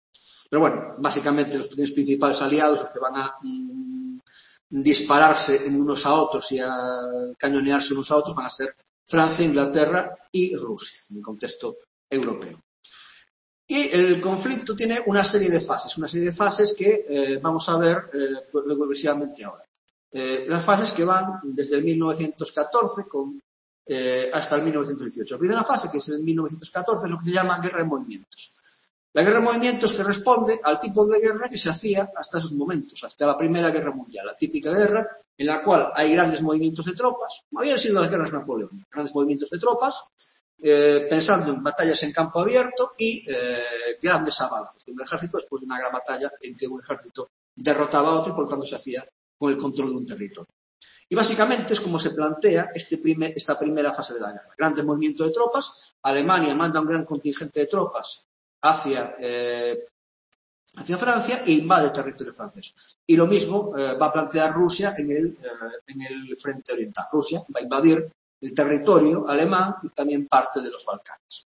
Pero bueno, básicamente los principales aliados, los que van a mmm, dispararse en unos a otros y a cañonearse unos a otros, van a ser Francia, Inglaterra y Rusia, en el contexto europeo. Y el conflicto tiene una serie de fases, una serie de fases que eh, vamos a ver eh, progresivamente ahora. Eh, las fases que van desde el mil novecientos catorce con, eh, hasta el mil novecientos dieciocho. La primera fase, que es el mil novecientos catorce, es lo que se llama guerra de movimientos. La guerra de movimientos que responde al tipo de guerra que se hacía hasta esos momentos, hasta la Primera Guerra Mundial, la típica guerra en la cual hay grandes movimientos de tropas, como habían sido las guerras napoleónicas, grandes movimientos de tropas, Eh, pensando en batallas en campo abierto y eh, grandes avances de un ejército después de una gran batalla en que un ejército derrotaba a otro y por lo tanto se hacía con el control de un territorio. Y básicamente es como se plantea este primer, esta primera fase de la guerra. Grande movimiento de tropas, Alemania manda un gran contingente de tropas hacia, eh, hacia Francia e invade territorio francés. Y lo mismo eh, va a plantear Rusia en el, eh, en el frente oriental. Rusia va a invadir el territorio alemán y también parte de los Balcanes.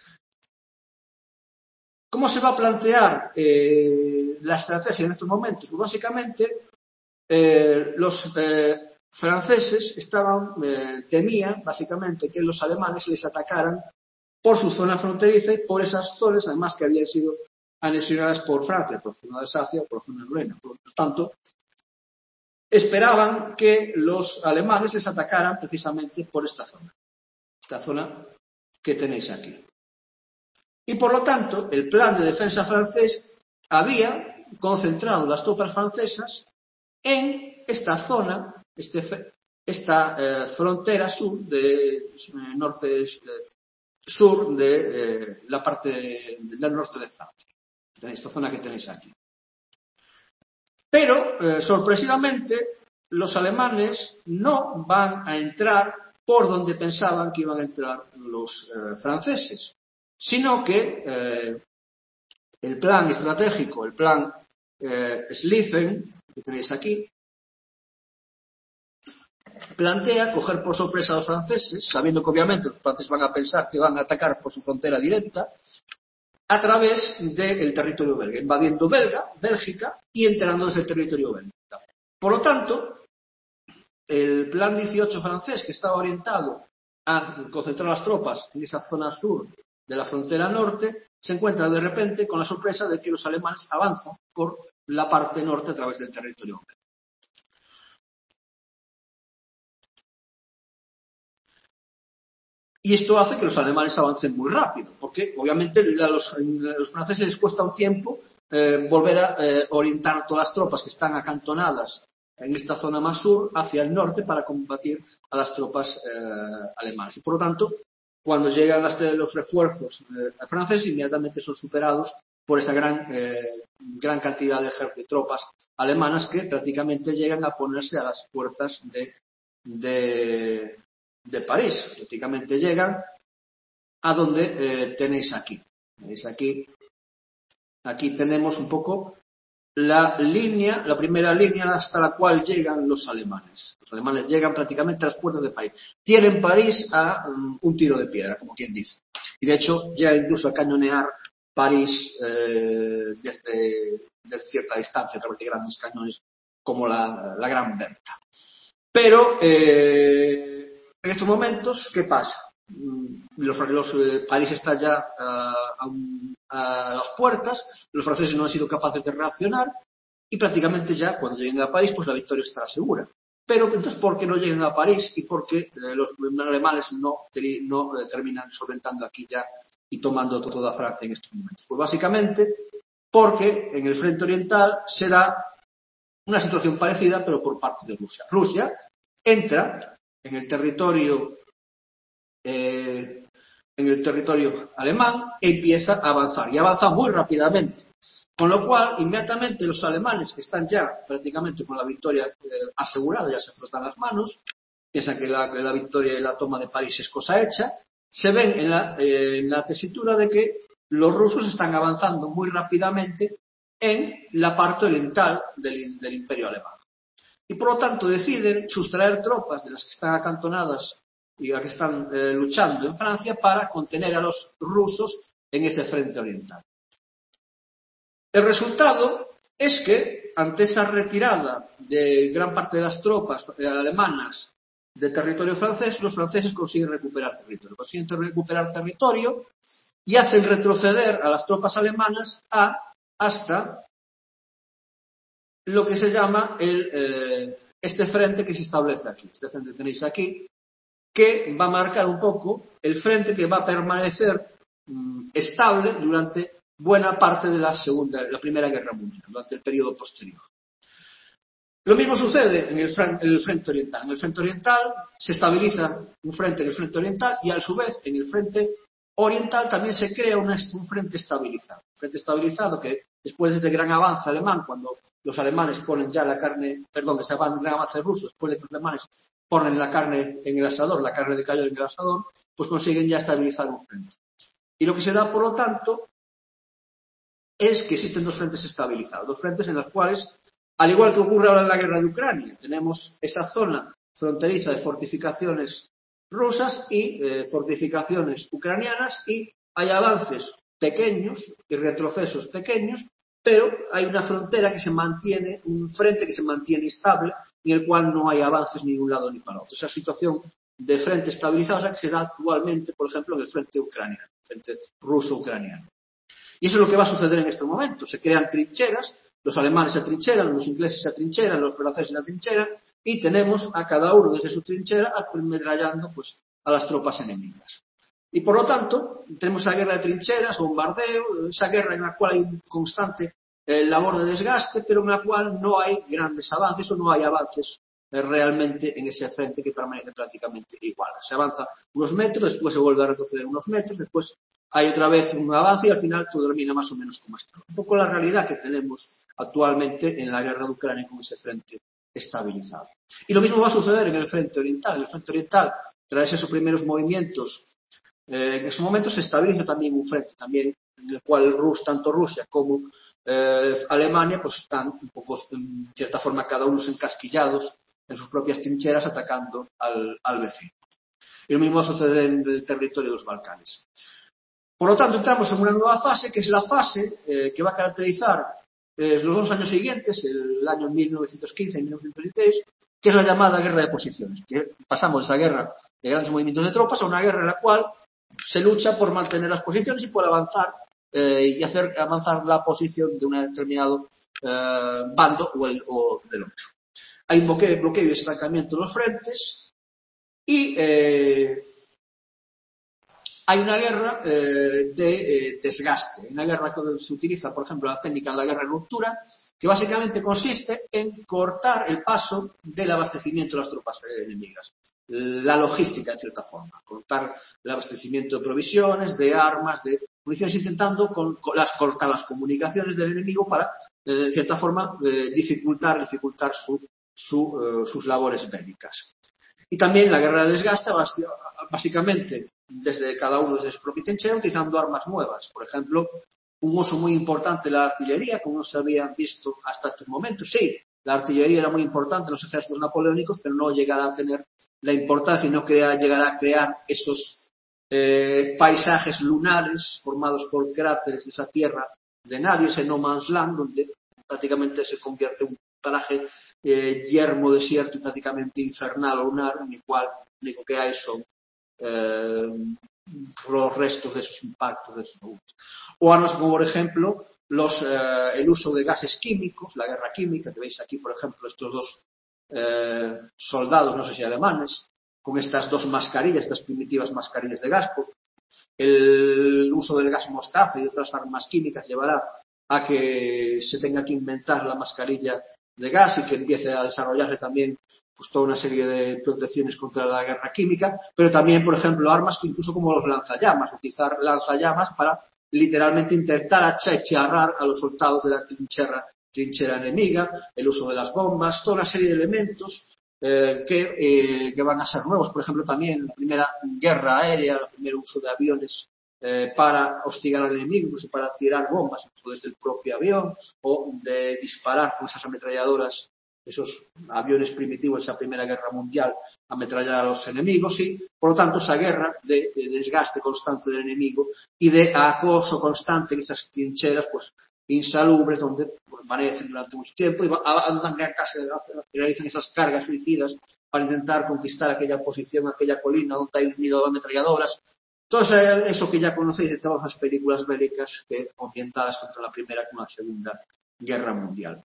¿Cómo se va a plantear eh, la estrategia en estos momentos? Pues básicamente eh, los eh, franceses estaban, eh, temían básicamente que los alemanes les atacaran por su zona fronteriza y por esas zonas, además que habían sido anexionadas por Francia, por la zona de Alsacia o por la zona de Lorena. Por lo tanto, esperaban que los alemanes les atacaran precisamente por esta zona, esta zona que tenéis aquí. Y por lo tanto, el plan de defensa francés había concentrado las tropas francesas en esta zona, este, esta eh, frontera sur de eh, norte eh, sur de eh, la parte de, del norte de Francia, esta zona que tenéis aquí. Pero, eh, sorpresivamente, los alemanes no van a entrar por donde pensaban que iban a entrar los eh, franceses, sino que eh, el plan estratégico, el plan eh, Schlieffen, que tenéis aquí, plantea coger por sorpresa a los franceses, sabiendo que obviamente los franceses van a pensar que van a atacar por su frontera directa, a través del territorio belga, invadiendo Belga, Bélgica y entrando desde el territorio belga. Por lo tanto, el plan dieciocho francés, que estaba orientado a concentrar las tropas en esa zona sur de la frontera norte, se encuentra de repente con la sorpresa de que los alemanes avanzan por la parte norte a través del territorio belga. Y esto hace que los alemanes avancen muy rápido, porque obviamente a los, a los franceses les cuesta un tiempo eh, volver a eh, orientar todas las tropas que están acantonadas en esta zona más sur hacia el norte para combatir a las tropas eh, alemanas. Y por lo tanto, cuando llegan las, los refuerzos eh, franceses, inmediatamente son superados por esa gran, eh, gran cantidad de, de tropas alemanas que prácticamente llegan a ponerse a las puertas de, de de París, prácticamente llegan a donde eh, tenéis aquí. Veis aquí, aquí tenemos un poco la línea, la primera línea hasta la cual llegan los alemanes. Los alemanes llegan prácticamente a las puertas de París. Tienen París a um, un tiro de piedra, como quien dice. Y de hecho, ya incluso a cañonear París eh, desde, desde cierta distancia, a través de grandes cañones como la, la Gran Berta. Pero, eh, en estos momentos, ¿qué pasa? Los, los, eh, París está ya uh, a, un, a las puertas, los franceses no han sido capaces de reaccionar y prácticamente ya cuando lleguen a París pues la victoria estará segura. Pero entonces, ¿por qué no llegan a París y por qué eh, los alemanes no, no eh, terminan solventando aquí ya y tomando toda Francia en estos momentos? Pues básicamente porque en el frente oriental se da una situación parecida pero por parte de Rusia. Rusia entra en el territorio eh, en el territorio alemán e empieza a avanzar y avanza muy rápidamente, con lo cual inmediatamente los alemanes que están ya prácticamente con la victoria eh, asegurada, ya se frotan las manos, piensan que la, que la victoria y la toma de París es cosa hecha, se ven en la, eh, en la tesitura de que los rusos están avanzando muy rápidamente en la parte oriental del, del imperio alemán. Y por lo tanto deciden sustraer tropas de las que están acantonadas y las que están eh, luchando en Francia para contener a los rusos en ese frente oriental. El resultado es que, ante esa retirada de gran parte de las tropas alemanas del territorio francés, los franceses consiguen recuperar territorio. Consiguen recuperar territorio y hacen retroceder a las tropas alemanas a, hasta lo que se llama el, eh, este frente que se establece aquí. Este frente que tenéis aquí, que va a marcar un poco el frente que va a permanecer mmm, estable durante buena parte de la segunda, la Primera Guerra Mundial, durante el periodo posterior. Lo mismo sucede en el, frente, en el frente oriental. En el frente oriental se estabiliza un frente en el frente oriental y, a su vez, en el frente oriental también se crea una, un frente estabilizado. Un frente estabilizado que, después de este gran avance alemán, cuando los alemanes ponen ya la carne, perdón, ese gran avance ruso, después de que los alemanes ponen la carne en el asador, la carne de cañón en el asador, pues consiguen ya estabilizar un frente. Y lo que se da, por lo tanto, es que existen dos frentes estabilizados, dos frentes en los cuales, al igual que ocurre ahora en la guerra de Ucrania, tenemos esa zona fronteriza de fortificaciones rusas y eh, fortificaciones ucranianas, y hay avances pequeños y retrocesos pequeños, pero hay una frontera que se mantiene, un frente que se mantiene estable, en el cual no hay avances ni de un lado ni para otro. Esa situación de frente estabilizado es la que se da actualmente, por ejemplo, en el frente ucraniano, el frente ruso-ucraniano. Y eso es lo que va a suceder en este momento. Se crean trincheras, los alemanes se atrincheran, los ingleses se atrincheran, los franceses se atrincheran, y tenemos a cada uno desde su trinchera ametrallando pues, a las tropas enemigas. Y por lo tanto, tenemos esa guerra de trincheras, bombardeo, esa guerra en la cual hay un constante eh, labor de desgaste, pero en la cual no hay grandes avances o no hay avances eh, realmente en ese frente que permanece prácticamente igual. Se avanza unos metros, después se vuelve a retroceder unos metros, después hay otra vez un avance y al final todo termina más o menos como está. Un poco la realidad que tenemos actualmente en la guerra de Ucrania con ese frente estabilizado. Y lo mismo va a suceder en el frente oriental. En el frente oriental, tras esos primeros movimientos, eh, en ese momento se estabiliza también un frente, también en el cual Rus, tanto Rusia como eh, Alemania pues están un poco, en cierta forma, cada uno encasquillados en sus propias trincheras atacando al, al vecino. Y lo mismo va a suceder en el territorio de los Balcanes. Por lo tanto, entramos en una nueva fase, que es la fase eh, que va a caracterizar eh, los dos años siguientes, el año mil novecientos quince y mil novecientos dieciséis, que es la llamada guerra de posiciones. Que pasamos de esa guerra de grandes movimientos de tropas a una guerra en la cual se lucha por mantener las posiciones y por avanzar eh, y hacer avanzar la posición de un determinado eh, bando o, el, o del otro. Hay un bloqueo, bloqueo y estancamiento de los frentes y eh, hay una guerra eh, de eh, desgaste, una guerra que se utiliza, por ejemplo, la técnica de la guerra de ruptura, que básicamente consiste en cortar el paso del abastecimiento de las tropas eh, enemigas. La logística, en cierta forma. Cortar el abastecimiento de provisiones, de armas, de municiones, intentando con, con las, cortar las comunicaciones del enemigo para, eh, de cierta forma, eh, dificultar, dificultar su, su, eh, sus labores bélicas. Y también la guerra de desgaste, básicamente, desde cada uno desde su propia trinchera, utilizando armas nuevas. Por ejemplo, un uso muy importante de la artillería, como no se había visto hasta estos momentos. Sí, la artillería era muy importante en los ejércitos napoleónicos, pero no llegará a tener la importancia y no llegará a crear esos eh, paisajes lunares formados por cráteres de esa tierra de nadie, ese no man's land, donde prácticamente se convierte en un paraje eh, yermo, desierto y prácticamente infernal o lunar, en el cual lo único que hay son eh, los restos de esos impactos, de esos abusos. O armas como, por ejemplo, los, eh, el uso de gases químicos, la guerra química, que veis aquí, por ejemplo, estos dos eh, soldados, no sé si alemanes, con estas dos mascarillas, estas primitivas mascarillas de Gasco. El uso del gas mostaza y otras armas químicas llevará a que se tenga que inventar la mascarilla de gas y que empiece a desarrollarse también pues toda una serie de protecciones contra la guerra química, pero también, por ejemplo, armas que incluso como los lanzallamas, utilizar lanzallamas para literalmente intentar achicharrar a los soldados de la trinchera, trinchera enemiga, el uso de las bombas, toda una serie de elementos eh, que, eh, que van a ser nuevos. Por ejemplo, también la primera guerra aérea, el primer uso de aviones eh, para hostigar al enemigo, incluso para tirar bombas, incluso desde el propio avión, o de disparar con esas ametralladoras, esos aviones primitivos de esa Primera Guerra Mundial, ametrallar a los enemigos, y por lo tanto esa guerra de, de desgaste constante del enemigo y de acoso constante en esas trincheras, pues insalubres, donde permanecen durante mucho tiempo y andan a casa, realizan esas cargas suicidas para intentar conquistar aquella posición, aquella colina donde hay un nido de ametralladoras. Todo eso que ya conocéis de todas las películas bélicas que ambientadas tanto en la Primera como en la Segunda Guerra Mundial.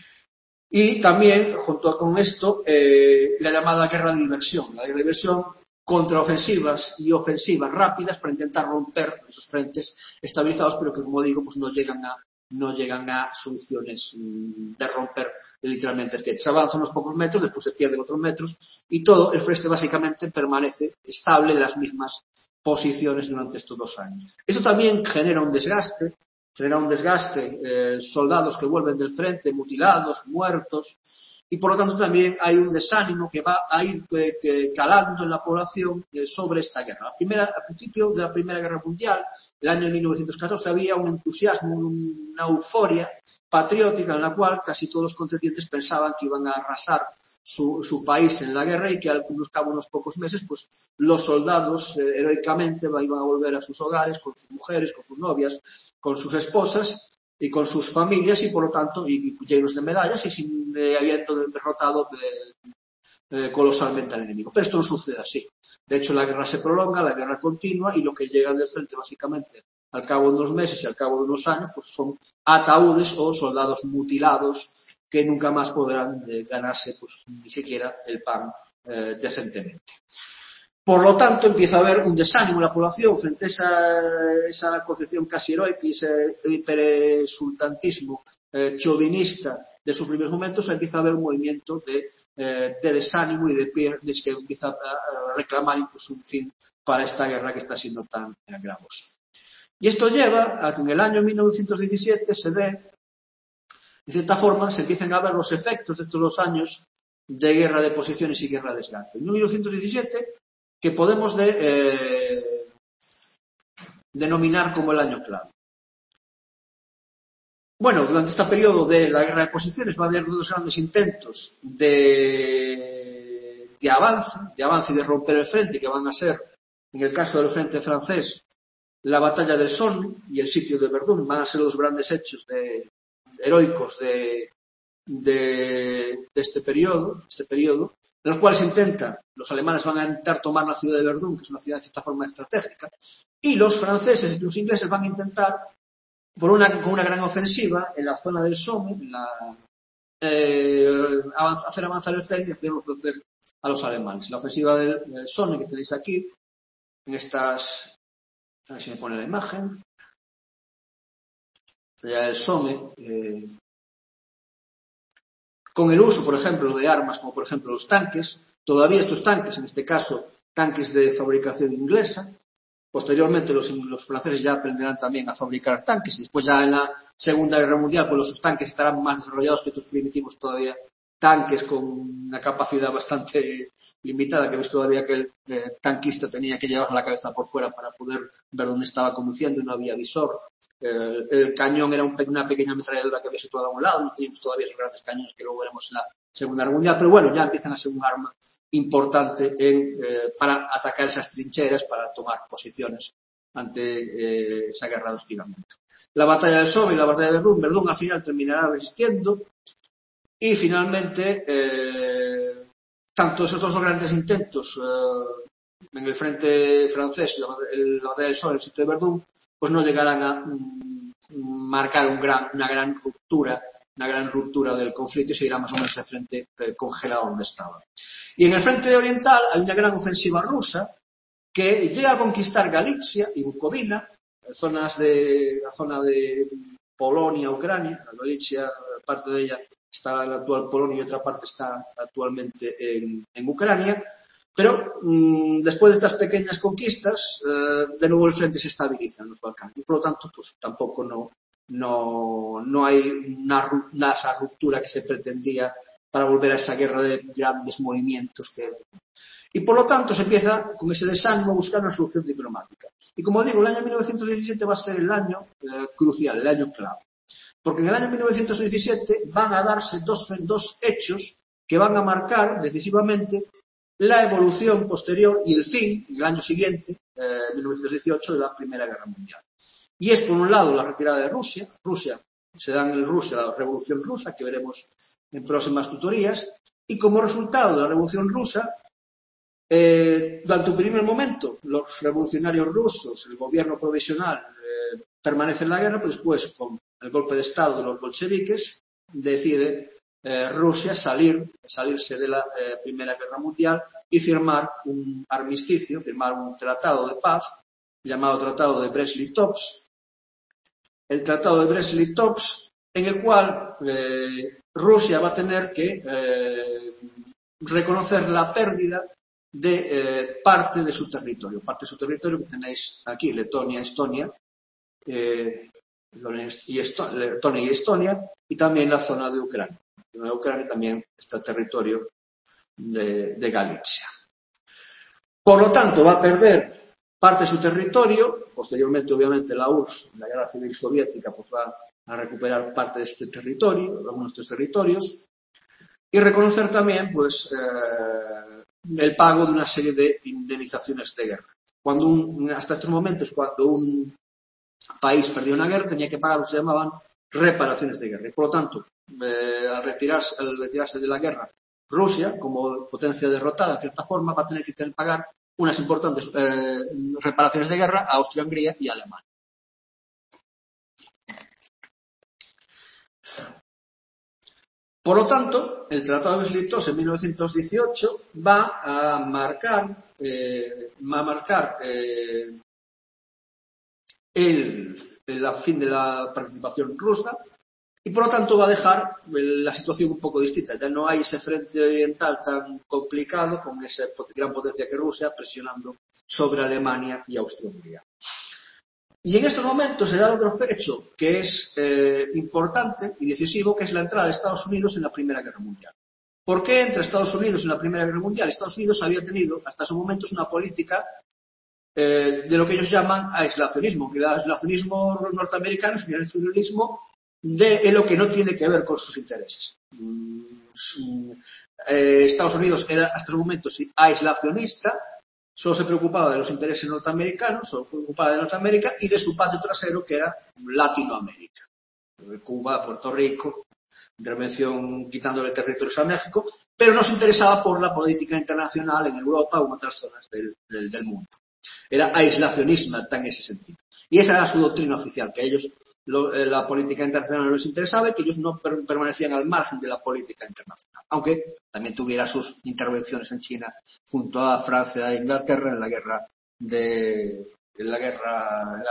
Y también, junto con esto, eh, la llamada guerra de diversión. La guerra de diversión, contraofensivas y ofensivas rápidas para intentar romper esos frentes estabilizados, pero que, como digo, pues no llegan a, no llegan a soluciones de romper literalmente el frente. Se avanza unos pocos metros, después se pierden otros metros, y todo el frente básicamente permanece estable en las mismas posiciones durante estos dos años. Esto también genera un desgaste, genera un desgaste, eh, soldados que vuelven del frente mutilados, muertos, y por lo tanto también hay un desánimo que va a ir eh, eh, calando en la población eh, sobre esta guerra. La primera, al principio de la Primera Guerra Mundial, el año mil novecientos catorce, había un entusiasmo, una euforia patriótica en la cual casi todos los contendientes pensaban que iban a arrasar su, su país en la guerra y que al cabo de unos pocos meses, pues los soldados eh, heroicamente iban a volver a sus hogares con sus mujeres, con sus novias, con sus esposas y con sus familias y por lo tanto y, y llenos de medallas y sin eh, habiendo derrotado eh, eh, colosalmente al enemigo. Pero esto no sucede así. De hecho, la guerra se prolonga, la guerra continúa y lo que llega del frente básicamente al cabo de unos meses y al cabo de unos años pues son ataúdes o soldados mutilados que nunca más podrán eh, ganarse pues ni siquiera el pan eh, decentemente. Por lo tanto, empieza a haber un desánimo en la población frente a esa, esa concepción casi heroica y ese hiperexultantismo eh, chauvinista de sus primeros momentos. Empieza a haber un movimiento de, eh, de desánimo y de, de que empieza a, a reclamar incluso un fin para esta guerra que está siendo tan eh, gravosa. Y esto lleva a que en el año mil novecientos diecisiete se ve, de cierta forma, se empiezan a ver los efectos de estos dos años de guerra de posiciones y guerra de desgaste. En mil novecientos diecisiete que podemos de, eh, denominar como el año clave. Bueno, durante este periodo de la guerra de posiciones va a haber dos grandes intentos de, de avance, de avance y de romper el frente, que van a ser, en el caso del frente francés, la batalla del Somme y el sitio de Verdún, van a ser los grandes hechos de, heroicos de, de, de este periodo, este periodo, en los cuales intenta, los alemanes van a intentar tomar la ciudad de Verdún, que es una ciudad de cierta forma estratégica, y los franceses y los ingleses van a intentar, por una, con una gran ofensiva, en la zona del Somme, en la, eh, avanz, hacer avanzar el frente y hacer a los alemanes. La ofensiva del, del Somme, que tenéis aquí, en estas, a ver si me pone la imagen, ya el Somme, eh, con el uso, por ejemplo, de armas como, por ejemplo, los tanques. Todavía estos tanques, en este caso, tanques de fabricación inglesa. Posteriormente, los, los franceses ya aprenderán también a fabricar tanques. Y después ya en la Segunda Guerra Mundial, pues los tanques estarán más desarrollados que estos primitivos todavía. Tanques con una capacidad bastante limitada, que ves todavía que el eh, tanquista tenía que llevar la cabeza por fuera para poder ver dónde estaba conduciendo y no había visor. El, el cañón era un, una pequeña ametralladora que había situado a un lado, no teníamos todavía esos grandes cañones que luego veremos en la Segunda Guerra Mundial, pero bueno, ya empiezan a ser un arma importante en, eh, para atacar esas trincheras, para tomar posiciones ante eh, esa guerra de hostigamiento. La batalla del Somme y la batalla de Verdún, Verdún al final terminará resistiendo y finalmente eh, tanto esos dos grandes intentos eh, en el frente francés, la, la batalla del Somme y el sitio de Verdún, pues no llegarán a mm, marcar un gran, una gran ruptura, una gran ruptura del conflicto y seguirá más o menos ese frente eh, congelado donde estaba. Y en el frente oriental hay una gran ofensiva rusa que llega a conquistar Galicia y Bucovina, zonas de, la zona de Polonia, Ucrania. La Galicia, parte de ella está en la actual Polonia y otra parte está actualmente en, en Ucrania. Pero mmm, después de estas pequeñas conquistas, eh, de nuevo el frente se estabiliza en los Balcanes. Y por lo tanto, pues tampoco no, no, no hay una, una esa ruptura que se pretendía para volver a esa guerra de grandes movimientos. Que... Y por lo tanto se empieza con ese desánimo a buscar una solución diplomática. Y como digo, el año mil novecientos diecisiete va a ser el año eh, crucial, el año clave. Porque en el año mil novecientos diecisiete van a darse dos, dos hechos que van a marcar decisivamente la evolución posterior y el fin, el año siguiente, eh, mil novecientos dieciocho, de la Primera Guerra Mundial. Y es, por un lado, la retirada de Rusia. Rusia se da en Rusia la Revolución Rusa, que veremos en próximas tutorías, y como resultado de la Revolución Rusa, eh, durante un primer momento, los revolucionarios rusos, el gobierno provisional, eh, permanece en la guerra, pero después, con el golpe de Estado de los bolcheviques, decide eh, Rusia salir, salirse de la eh, Primera Guerra Mundial y firmar un armisticio, firmar un tratado de paz, llamado Tratado de Brest-Litovsk. El Tratado de Brest-Litovsk, en el cual eh, Rusia va a tener que eh, reconocer la pérdida de eh, parte de su territorio, parte de su territorio que tenéis aquí, Letonia, Estonia, eh, y Estonia, Letonia y Estonia, y también la zona de Ucrania. En Ucrania también está el territorio de, de Galicia. Por lo tanto, va a perder parte de su territorio. Posteriormente, obviamente, la U R S S, la Guerra Civil Soviética, pues va a recuperar parte de este territorio, algunos de estos territorios, y reconocer también, pues, eh, el pago de una serie de indemnizaciones de guerra. Cuando un, hasta estos momentos, cuando un país perdía una guerra, tenía que pagar lo que se llamaban reparaciones de guerra. Y, por lo tanto, eh, al, retirarse, al retirarse de la guerra, Rusia, como potencia derrotada, en cierta forma, va a tener que pagar unas importantes eh, reparaciones de guerra a Austria-Hungría y a Alemania. Por lo tanto, el Tratado de Brest-Litovsk en mil novecientos dieciocho va a marcar, eh, va a marcar eh, el, el fin de la participación rusa y, por lo tanto, va a dejar la situación un poco distinta. Ya no hay ese frente oriental tan complicado con esa gran potencia que Rusia presionando sobre Alemania y Austria-Hungría. Y en estos momentos se da otro hecho que es eh, importante y decisivo, que es la entrada de Estados Unidos en la Primera Guerra Mundial. ¿Por qué entra Estados Unidos en la Primera Guerra Mundial? Estados Unidos había tenido hasta esos momentos una política eh, de lo que ellos llaman aislacionismo. El aislacionismo norteamericano es un aislacionismo de lo que no tiene que ver con sus intereses. Eh, Estados Unidos era hasta el momento sí, aislacionista, solo se preocupaba de los intereses norteamericanos, solo se preocupaba de Norteamérica y de su patio trasero, que era Latinoamérica. Cuba, Puerto Rico, intervención quitándole territorios a México, pero no se interesaba por la política internacional en Europa o en otras zonas del, del, del mundo. Era aislacionista en ese sentido. Y esa era su doctrina oficial, que ellos Lo, eh, la política internacional no les interesaba y que ellos no per permanecían al margen de la política internacional, aunque también tuviera sus intervenciones en China junto a Francia e Inglaterra en la guerra de en la guerra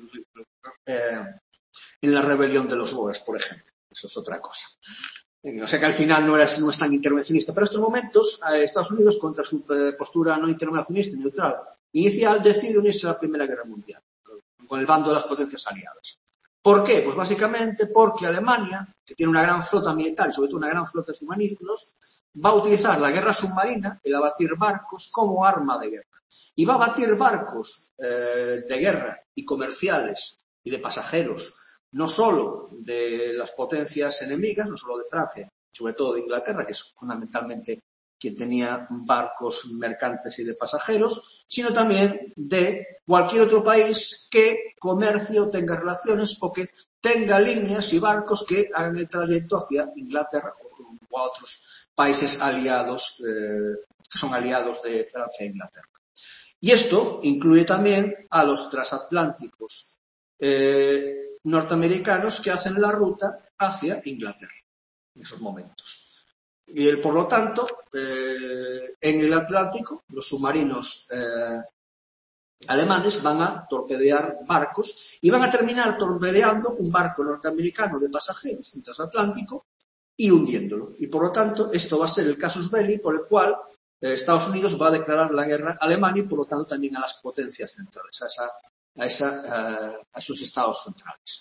eh, en la rebelión de los Boers, por ejemplo. Eso es otra cosa. Eh, o sea que al final no, era, no es tan intervencionista, pero en estos momentos eh, Estados Unidos, contra su eh, postura no intervencionista y neutral inicial, decide unirse a la Primera Guerra Mundial con el bando de las potencias aliadas. ¿Por qué? Pues básicamente porque Alemania, que tiene una gran flota militar y sobre todo una gran flota de submarinos, va a utilizar la guerra submarina, el abatir barcos, como arma de guerra. Y va a abatir barcos eh, de guerra y comerciales y de pasajeros, no solo de las potencias enemigas, no solo de Francia, sobre todo de Inglaterra, que es fundamentalmente quien tenía barcos mercantes y de pasajeros, sino también de cualquier otro país que comercie o tenga relaciones o que tenga líneas y barcos que hagan el trayecto hacia Inglaterra o a otros países aliados, eh, que son aliados de Francia e Inglaterra. Y esto incluye también a los transatlánticos eh, norteamericanos que hacen la ruta hacia Inglaterra en esos momentos. Y por lo tanto, eh, en el Atlántico, los submarinos eh, alemanes van a torpedear barcos y van a terminar torpedeando un barco norteamericano de pasajeros, un transatlántico, y hundiéndolo. Y por lo tanto, esto va a ser el casus belli por el cual eh, Estados Unidos va a declarar la guerra a Alemania y por lo tanto también a las potencias centrales, a, esa, a, esa, uh, a sus estados centrales.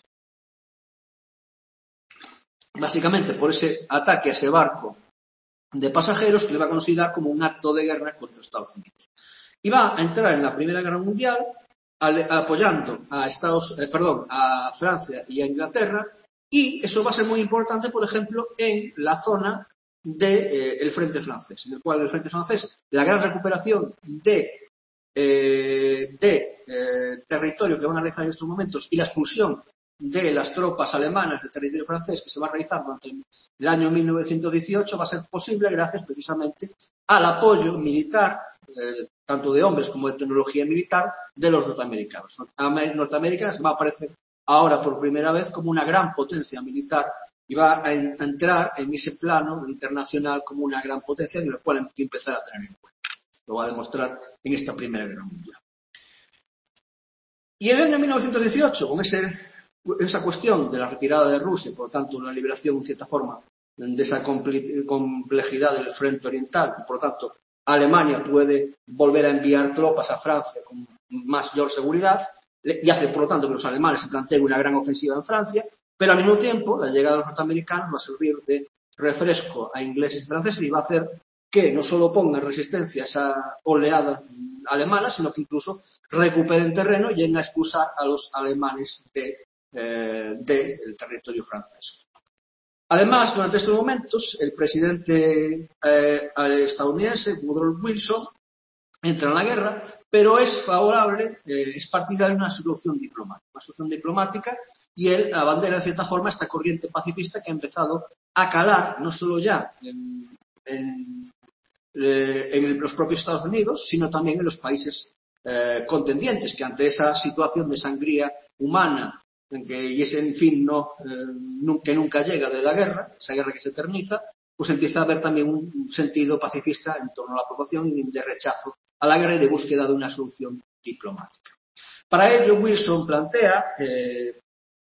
Básicamente por ese ataque a ese barco de pasajeros que le va a considerar como un acto de guerra contra Estados Unidos. Y va a entrar en la Primera Guerra Mundial al, apoyando a Estados, eh, perdón, a Francia y a Inglaterra, y eso va a ser muy importante, por ejemplo, en la zona del de, eh, frente francés, en el cual el frente francés, la gran recuperación de, eh, de eh, territorio que van a realizar en estos momentos y la expulsión de las tropas alemanas del territorio francés que se va a realizar durante el año mil novecientos dieciocho va a ser posible gracias precisamente al apoyo militar, eh, tanto de hombres como de tecnología militar, de los norteamericanos. Norteamérica va a aparecer ahora por primera vez como una gran potencia militar y va a, en, a entrar en ese plano internacional como una gran potencia en la cual hay que empezar a tener en cuenta. Lo va a demostrar en esta Primera Guerra Mundial. Y el año mil novecientos dieciocho, con ese, esa cuestión de la retirada de Rusia, por lo tanto, la liberación, en cierta forma, de esa complejidad del frente oriental, y por lo tanto, Alemania puede volver a enviar tropas a Francia con mayor seguridad, y hace, por lo tanto, que los alemanes se planteen una gran ofensiva en Francia, pero al mismo tiempo, la llegada de los norteamericanos va a servir de refresco a ingleses y franceses y va a hacer que no solo pongan resistencia a esa oleada alemana, sino que incluso recuperen terreno y lleguen a expulsar a los alemanes de, eh, del territorio francés. Además, durante estos momentos, el presidente eh, estadounidense, Woodrow Wilson, entra en la guerra, pero es favorable, eh, es partidario de una solución diplomática, una solución diplomática, y él abandera de cierta forma esta corriente pacifista que ha empezado a calar no solo ya en, en, eh, en los propios Estados Unidos, sino también en los países eh, contendientes, que ante esa situación de sangría humana en que, y ese en fin no, eh, que nunca llega de la guerra, esa guerra que se eterniza, pues empieza a haber también un sentido pacifista en torno a la población y de rechazo a la guerra y de búsqueda de una solución diplomática. Para ello, Wilson plantea, eh,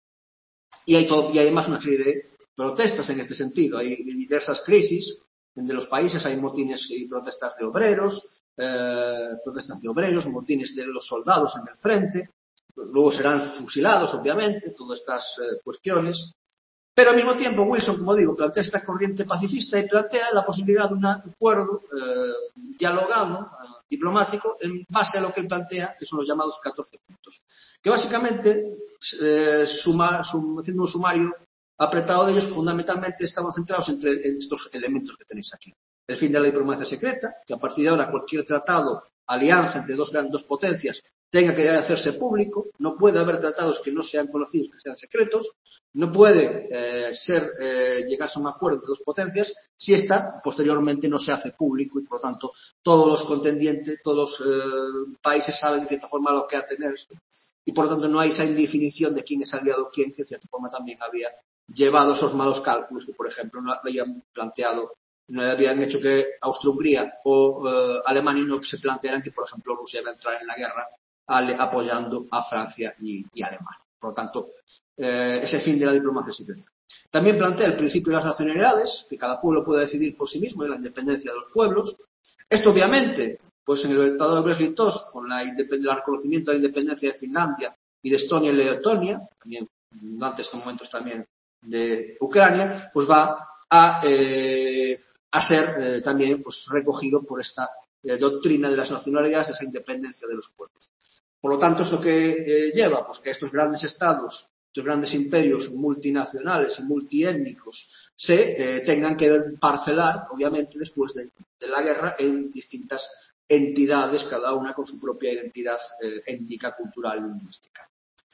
y, hay todo, y hay además una serie de protestas en este sentido, hay diversas crisis de los países, hay motines y protestas de obreros, eh, protestas de obreros, motines de los soldados en el frente, luego serán fusilados, obviamente, todas estas eh, cuestiones. Pero al mismo tiempo, Wilson, como digo, plantea esta corriente pacifista y plantea la posibilidad de un acuerdo eh, dialogado, eh, diplomático, en base a lo que él plantea, que son los llamados catorce puntos. Que básicamente, eh, suma, sum, haciendo un sumario apretado de ellos, fundamentalmente estaban centrados entre, en estos elementos que tenéis aquí. El fin de la diplomacia secreta, que a partir de ahora cualquier tratado, alianza entre dos grandes dos potencias, tenga que hacerse público, no puede haber tratados que no sean conocidos, que sean secretos, no puede eh, ser eh, llegarse a un acuerdo entre dos potencias si ésta posteriormente no se hace público y por lo tanto todos los contendientes, todos los eh, países saben de cierta forma lo que atenerse y por lo tanto no hay esa indefinición de quién es aliado quién, que de cierta forma también había llevado esos malos cálculos que por ejemplo no habían planteado, no habían hecho que Austria-Hungría o eh, Alemania no se plantearan que por ejemplo Rusia iba a entrar en la guerra ale, apoyando a Francia y, y Alemania. Por lo tanto, eh, ese fin de la diplomacia secreta. También plantea el principio de las nacionalidades, que cada pueblo puede decidir por sí mismo y la independencia de los pueblos. Esto obviamente, pues en el Tratado de Brest-Litovsk, con la el reconocimiento de la independencia de Finlandia y de Estonia y Letonia, también antes estos momentos también de Ucrania, pues va a, eh, a ser eh, también pues, recogido por esta eh, doctrina de las nacionalidades, esa independencia de los pueblos. Por lo tanto, ¿esto que eh, lleva? Pues que estos grandes estados, estos grandes imperios multinacionales y multiétnicos se eh, tengan que parcelar, obviamente, después de, de la guerra en distintas entidades, cada una con su propia identidad eh, étnica, cultural y lingüística.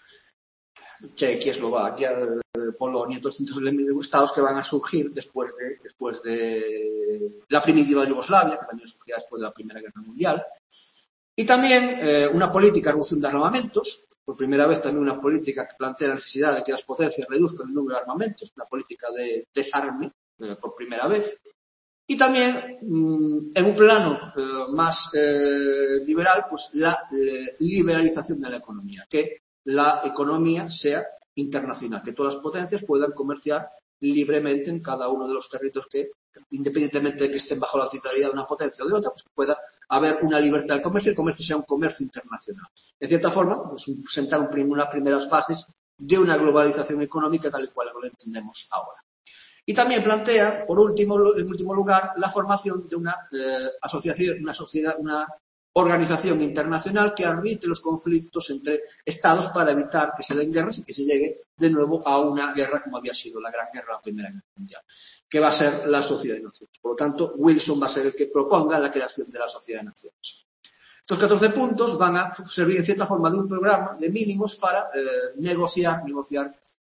Chequia, Eslovaquia, eh, Polonia, todos distintos estados que van a surgir después de, después de la primitiva Yugoslavia, que también surgía después de la Primera Guerra Mundial. Y también eh, una política de reducción de armamentos, por primera vez también una política que plantea la necesidad de que las potencias reduzcan el número de armamentos, una política de desarme eh, por primera vez. Y también, mmm, en un plano eh, más eh, liberal, pues la eh, liberalización de la economía, que la economía sea internacional, que todas las potencias puedan comerciar libremente en cada uno de los territorios que, independientemente de que estén bajo la titularidad de una potencia o de otra, pues que pueda haber una libertad de comercio y el comercio sea un comercio internacional. En cierta forma, pues, sentar un, unas primeras bases de una globalización económica tal y cual lo entendemos ahora. Y también plantea, por último, en último lugar, la formación de una eh, asociación, una sociedad, una organización internacional que arbitre los conflictos entre estados para evitar que se den guerras y que se llegue de nuevo a una guerra como había sido la Gran Guerra, la Primera Guerra Mundial, que va a ser la Sociedad de Naciones. Por lo tanto, Wilson va a ser el que proponga la creación de la Sociedad de Naciones. Estos catorce puntos van a servir en cierta forma de un programa de mínimos para eh, negociar, negociar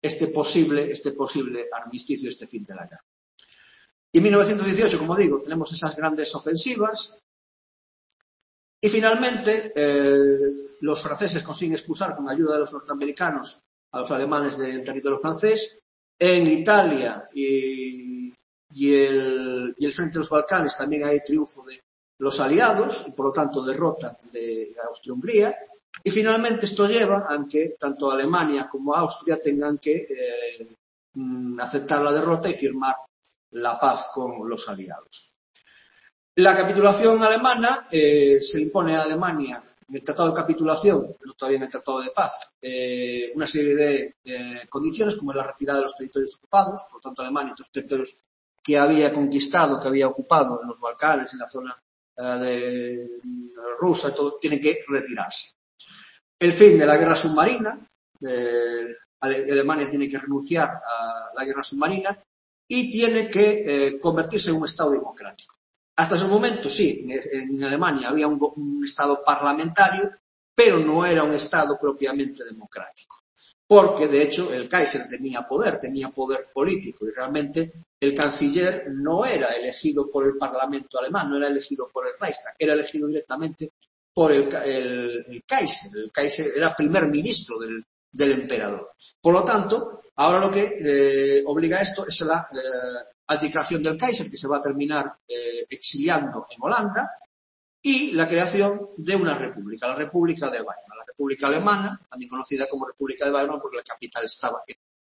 este posible, este posible armisticio, este fin de la guerra. Y en mil novecientos dieciocho, como digo, tenemos esas grandes ofensivas y finalmente eh, los franceses consiguen expulsar con ayuda de los norteamericanos a los alemanes del territorio francés. En Italia y, y, el, y el frente de los Balcanes también hay triunfo de los aliados y por lo tanto derrota de Austria-Hungría. Y finalmente esto lleva a que tanto Alemania como Austria tengan que eh, aceptar la derrota y firmar la paz con los aliados. La capitulación alemana eh, se impone a Alemania en el Tratado de Capitulación, no todavía en el Tratado de Paz, eh, una serie de eh, condiciones como la retirada de los territorios ocupados, por lo tanto Alemania, otros territorios que había conquistado, que había ocupado en los Balcanes, en la zona eh, de rusa, todo, tienen que retirarse. El fin de la guerra submarina, eh, Alemania tiene que renunciar a la guerra submarina y tiene que eh, convertirse en un Estado democrático. Hasta ese momento, sí, en Alemania había un, un Estado parlamentario, pero no era un Estado propiamente democrático. Porque, de hecho, el Kaiser tenía poder, tenía poder político, y realmente el canciller no era elegido por el Parlamento alemán, no era elegido por el Reichstag, era elegido directamente por el, el, el Kaiser. El Kaiser era primer ministro del, del emperador. Por lo tanto, ahora lo que eh, obliga a esto es la eh, abdicación del Kaiser, que se va a terminar eh, exiliando en Holanda, y la creación de una república, la República de Weimar, la República Alemana, también conocida como República de Weimar porque la capital estaba en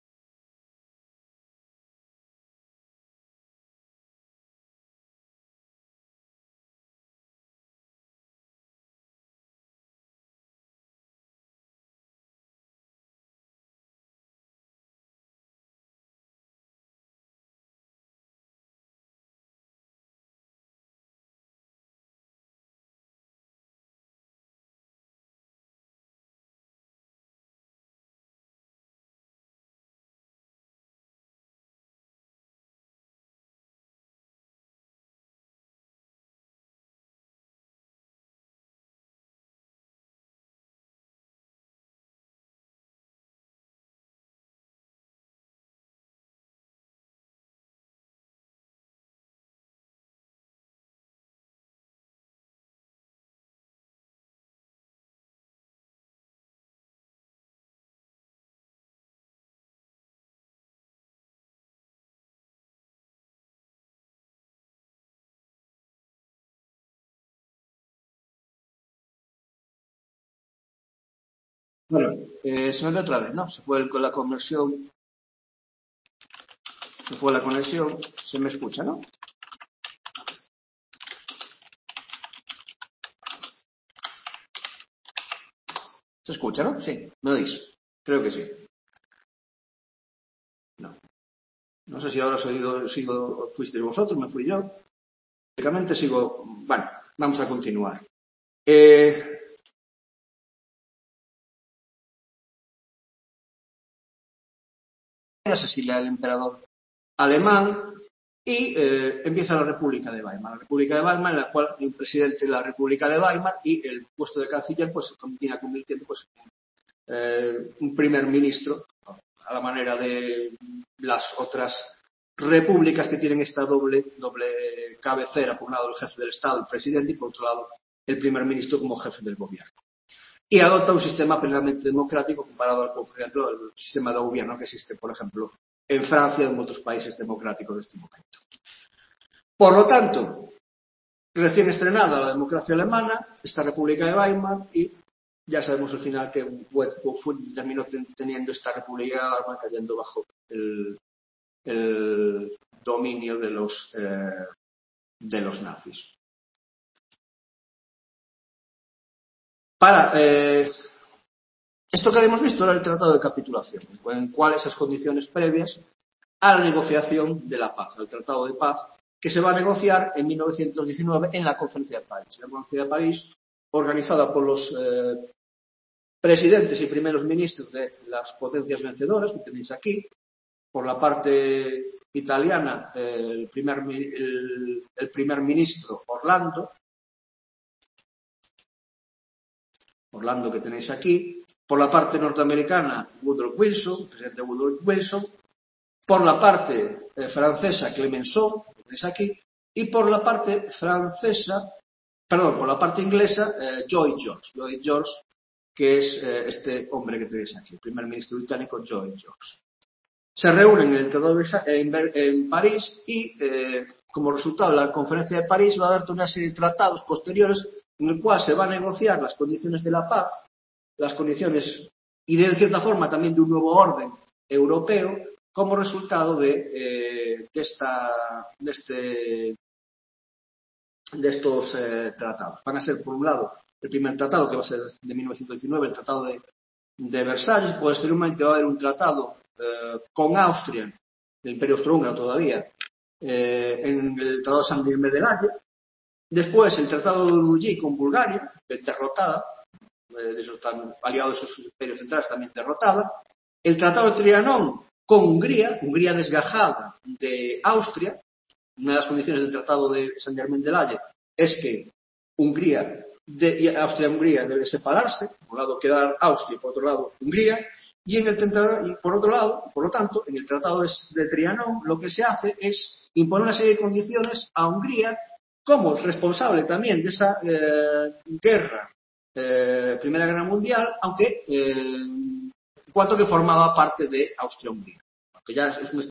Bueno, eh, se me ve otra vez, ¿no? Se fue el, con la conversión, se fue la conexión, se me escucha, ¿no? ¿Se escucha, no? Sí, me oís. Creo que sí. No. No sé si ahora sigo, sigo, fuisteis vosotros, me fui yo. Básicamente sigo, bueno, vamos a continuar. Eh, asesina al emperador alemán y eh, empieza la República de Weimar. La República de Weimar, en la cual hay un presidente de la República de Weimar y el puesto de canciller pues se continúa convirtiendo pues, en eh, un primer ministro, a la manera de las otras repúblicas que tienen esta doble, doble cabecera, por un lado el jefe del Estado, el presidente, y por otro lado el primer ministro como jefe del gobierno. Y adopta un sistema plenamente democrático comparado, por ejemplo, al sistema de gobierno que existe, por ejemplo, en Francia y en otros países democráticos de este momento. Por lo tanto, recién estrenada la democracia alemana, esta República de Weimar, y ya sabemos al final que terminó teniendo esta República de Weimar cayendo bajo el, el dominio de los, eh, de los nazis. Para eh, esto que habíamos visto era el Tratado de Capitulación, en cual esas condiciones previas a la negociación de la paz, al Tratado de Paz, que se va a negociar en mil novecientos diecinueve en la Conferencia de París. La Conferencia de París, organizada por los eh, presidentes y primeros ministros de las potencias vencedoras, que tenéis aquí, por la parte italiana, eh, el, primer, el, el primer ministro Orlando, Orlando que tenéis aquí, por la parte norteamericana, Woodrow Wilson, el presidente Woodrow Wilson, por la parte eh, francesa, Clemenceau, que tenéis aquí, y por la parte francesa, perdón, por la parte inglesa, eh, Lloyd George, Lloyd George, que es eh, este hombre que tenéis aquí, el primer ministro británico, Lloyd George. Se reúnen en el Tratado de en, en París y, eh, como resultado de la conferencia de París, va a haber una serie de tratados posteriores en el cual se va a negociar las condiciones de la paz, las condiciones y de cierta forma también de un nuevo orden europeo como resultado de, eh, de, esta, de, este, de estos eh, tratados. Van a ser, por un lado, el primer tratado, que va a ser de mil novecientos diecinueve, el Tratado de, de Versalles. Posteriormente va a haber un tratado eh, con Austria, el Imperio Austrohúngaro todavía, eh, en el Tratado de Saint-Germain de Laye. Después el Tratado de Uruguay con Bulgaria, derrotada, eh, de esos tan aliados de sus imperios centrales, también derrotada. El Tratado de Trianón con Hungría, Hungría desgajada de Austria. Una de las condiciones del Tratado de Saint-Germain de Laye es que Hungría de, y Austria-Hungría debe separarse, por un lado quedar Austria y por otro lado Hungría, y, en el, y por otro lado, por lo tanto, en el Tratado de, de Trianón lo que se hace es imponer una serie de condiciones a Hungría como responsable también de esa eh, guerra, eh, Primera Guerra Mundial, aunque eh, en cuanto que formaba parte de Austria-Hungría, que ya es un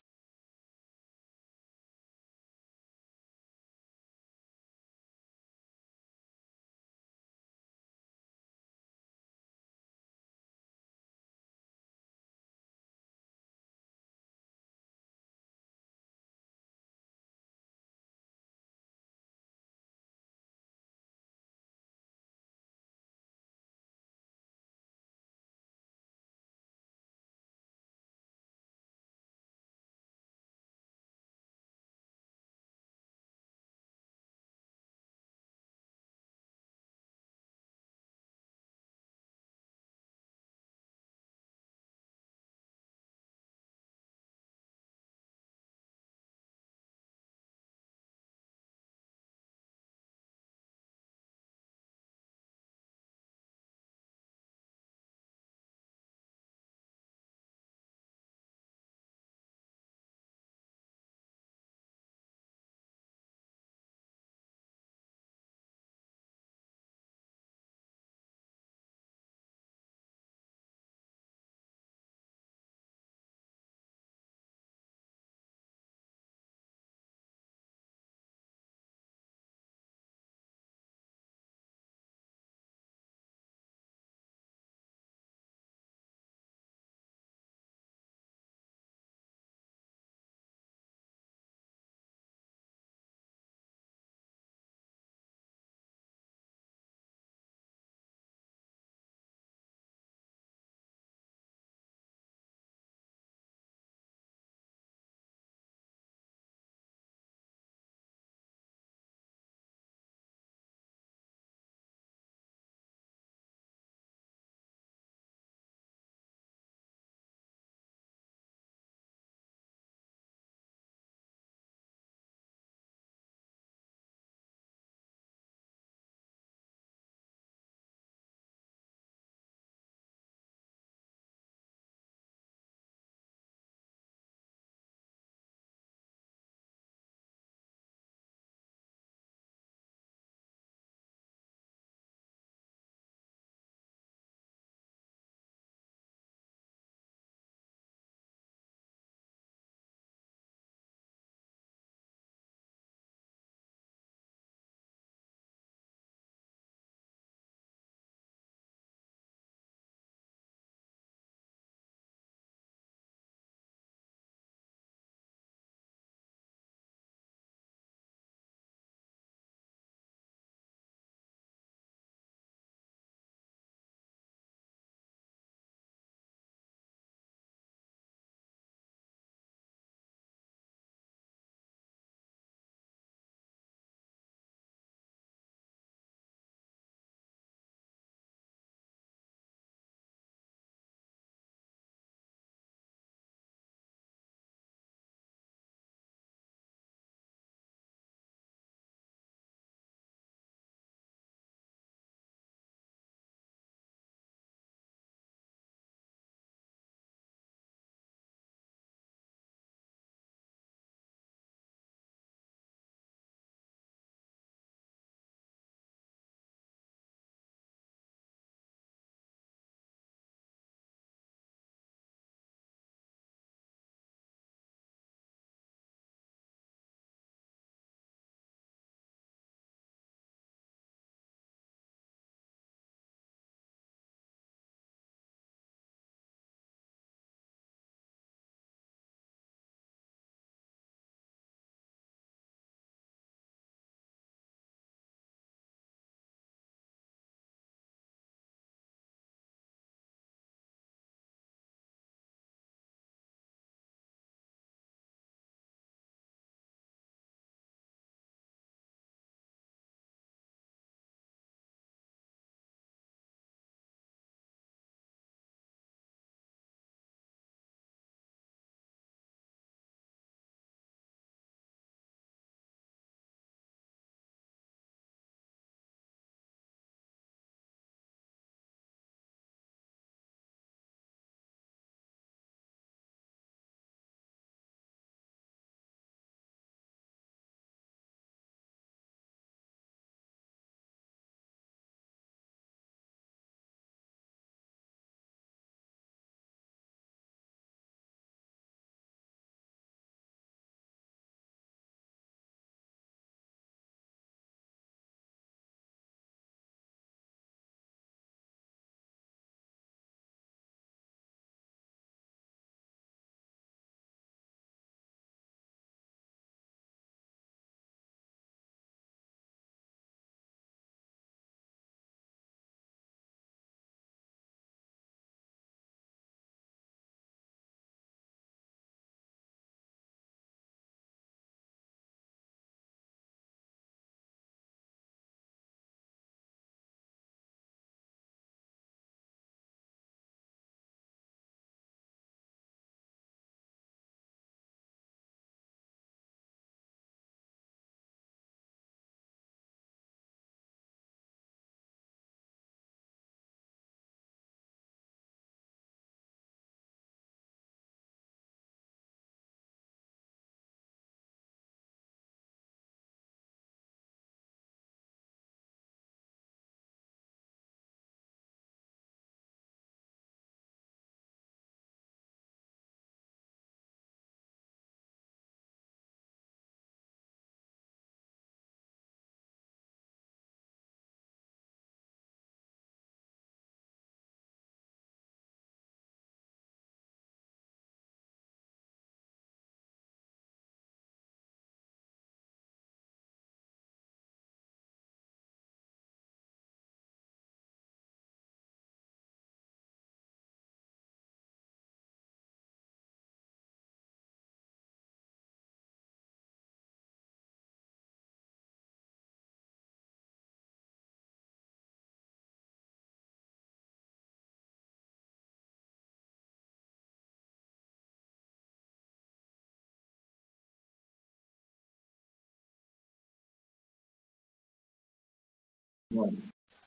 Bueno,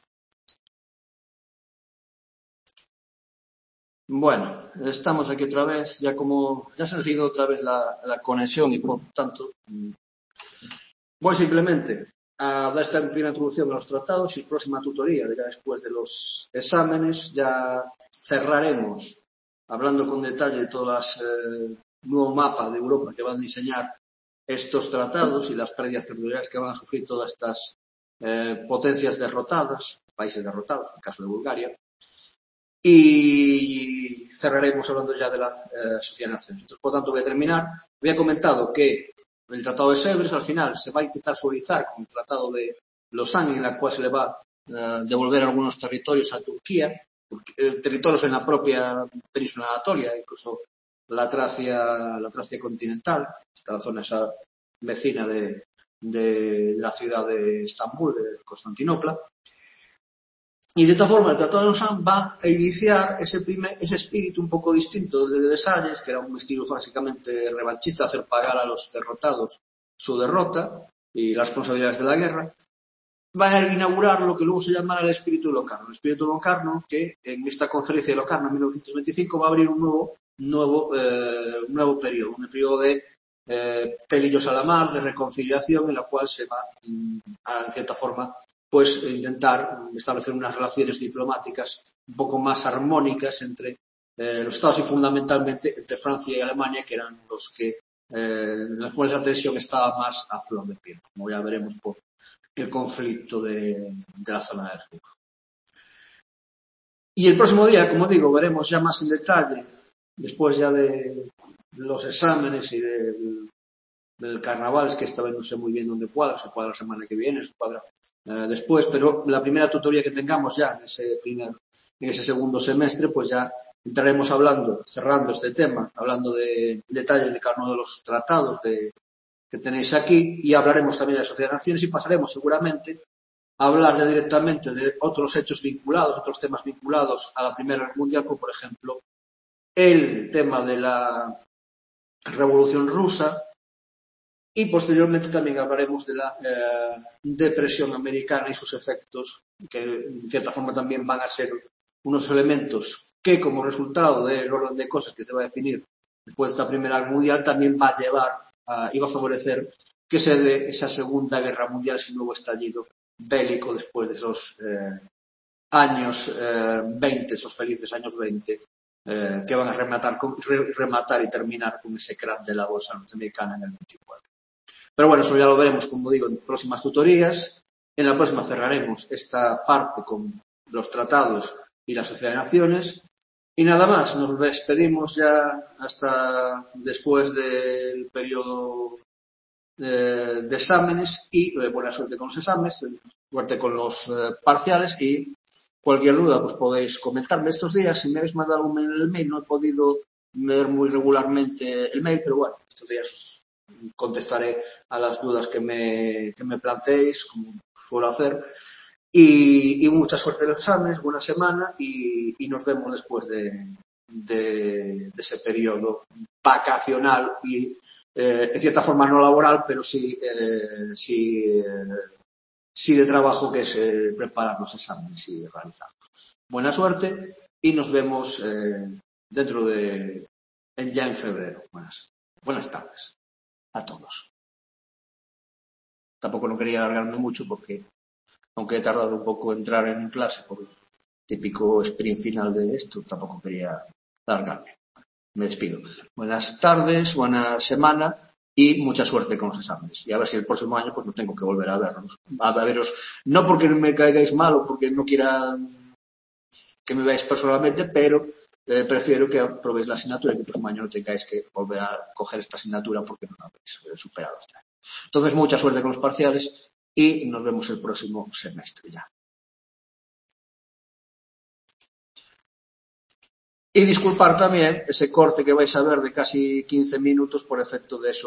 bueno, estamos aquí otra vez, ya como ya se nos ha ido otra vez la, la conexión y por tanto voy simplemente a dar esta primera introducción a los tratados y próxima tutoría, ya después de los exámenes, ya cerraremos hablando con detalle de todas las eh, nuevo mapa de Europa que van a diseñar estos tratados y las pérdidas territoriales que van a sufrir todas estas eh, potencias derrotadas, países derrotados, en el caso de Bulgaria, y cerraremos hablando ya de la eh, Sociedad de Naciones. Entonces, por tanto, voy a terminar. Había comentado que el Tratado de Sèvres al final se va a intentar suavizar con el Tratado de Lausanne, en la cual se le va a eh, devolver algunos territorios a Turquía, eh, territorios en la propia península de Anatolia, incluso la Tracia, la Tracia continental, esta la zona esa vecina de, de, de la ciudad de Estambul, de Constantinopla. Y de esta forma el Tratado de Lausanne va a iniciar ese, primer, ese espíritu un poco distinto de Versalles, que era un estilo básicamente revanchista, hacer pagar a los derrotados su derrota y las responsabilidades de la guerra. Va a inaugurar lo que luego se llamará el espíritu de Locarno. El espíritu de Locarno, que en esta conferencia de Locarno en mil novecientos veinticinco va a abrir un nuevo, nuevo, eh, un nuevo periodo, un periodo de eh, pelillos a la mar, de reconciliación, en la cual se va, a, en cierta forma, pues intentar establecer unas relaciones diplomáticas un poco más armónicas entre eh, los estados y fundamentalmente entre Francia y Alemania, que eran los que eh, en los cuales la tensión estaba más a flor de piel, como ya veremos por el conflicto de, de la zona del Ruhr. Y el próximo día, como digo, veremos ya más en detalle, después ya de los exámenes y del, del carnaval, es que esta vez no sé muy bien dónde cuadra, se cuadra la semana que viene, se cuadra eh, después, pero la primera tutoría que tengamos ya en ese primer, en ese segundo semestre, pues ya entraremos hablando, cerrando este tema, hablando de detalle de cada uno de los tratados de, que tenéis aquí, y hablaremos también de la Sociedad de Naciones y pasaremos seguramente a hablar ya directamente de otros hechos vinculados, otros temas vinculados a la Primera Guerra Mundial, como por ejemplo el tema de la Revolución Rusa, y posteriormente también hablaremos de la eh, depresión americana y sus efectos, que en cierta forma también van a ser unos elementos que, como resultado del orden de cosas que se va a definir después de esta Primera Guerra Mundial, también va a llevar uh, y va a favorecer que se dé esa Segunda Guerra Mundial, ese nuevo estallido bélico después de esos eh, años eh, veinte, esos felices años veinte, eh, que van a rematar, con, re, rematar y terminar con ese crack de la bolsa norteamericana en el veinticuatro. Pero bueno, eso ya lo veremos, como digo, en próximas tutorías. En la próxima cerraremos esta parte con los tratados y la Sociedad de Naciones. Y nada más, nos despedimos ya hasta después del periodo de, de exámenes y eh, buena suerte con los exámenes, suerte con los eh, parciales y cualquier duda pues podéis comentarme estos días. Si me habéis mandado un mail en el mail, no he podido ver muy regularmente el mail, pero bueno, estos días contestaré a las dudas que me, que me planteéis, como suelo hacer. Y, y mucha suerte en los exámenes, buena semana y, y nos vemos después de, de, de ese periodo vacacional y, eh, en cierta forma, no laboral, pero sí, eh, sí, eh, sí de trabajo, que es eh, preparar los exámenes y realizarlos. Buena suerte y nos vemos eh, dentro de, en, ya en febrero. Buenas, buenas tardes a todos. Tampoco no quería alargarme mucho porque, aunque he tardado un poco en entrar en clase por el típico sprint final de esto, tampoco quería alargarme. Me despido. Buenas tardes, buena semana y mucha suerte con los exámenes. Y a ver si el próximo año pues no tengo que volver a verlos. A veros, no porque me caigáis mal o porque no quiera que me veáis personalmente, pero eh, prefiero que aprobéis la asignatura y que el próximo año no tengáis que volver a coger esta asignatura porque no la habéis eh, superado este año. Entonces, mucha suerte con los parciales y nos vemos el próximo semestre ya. Y disculpar también ese corte que vais a ver de casi quince minutos por efecto de eso.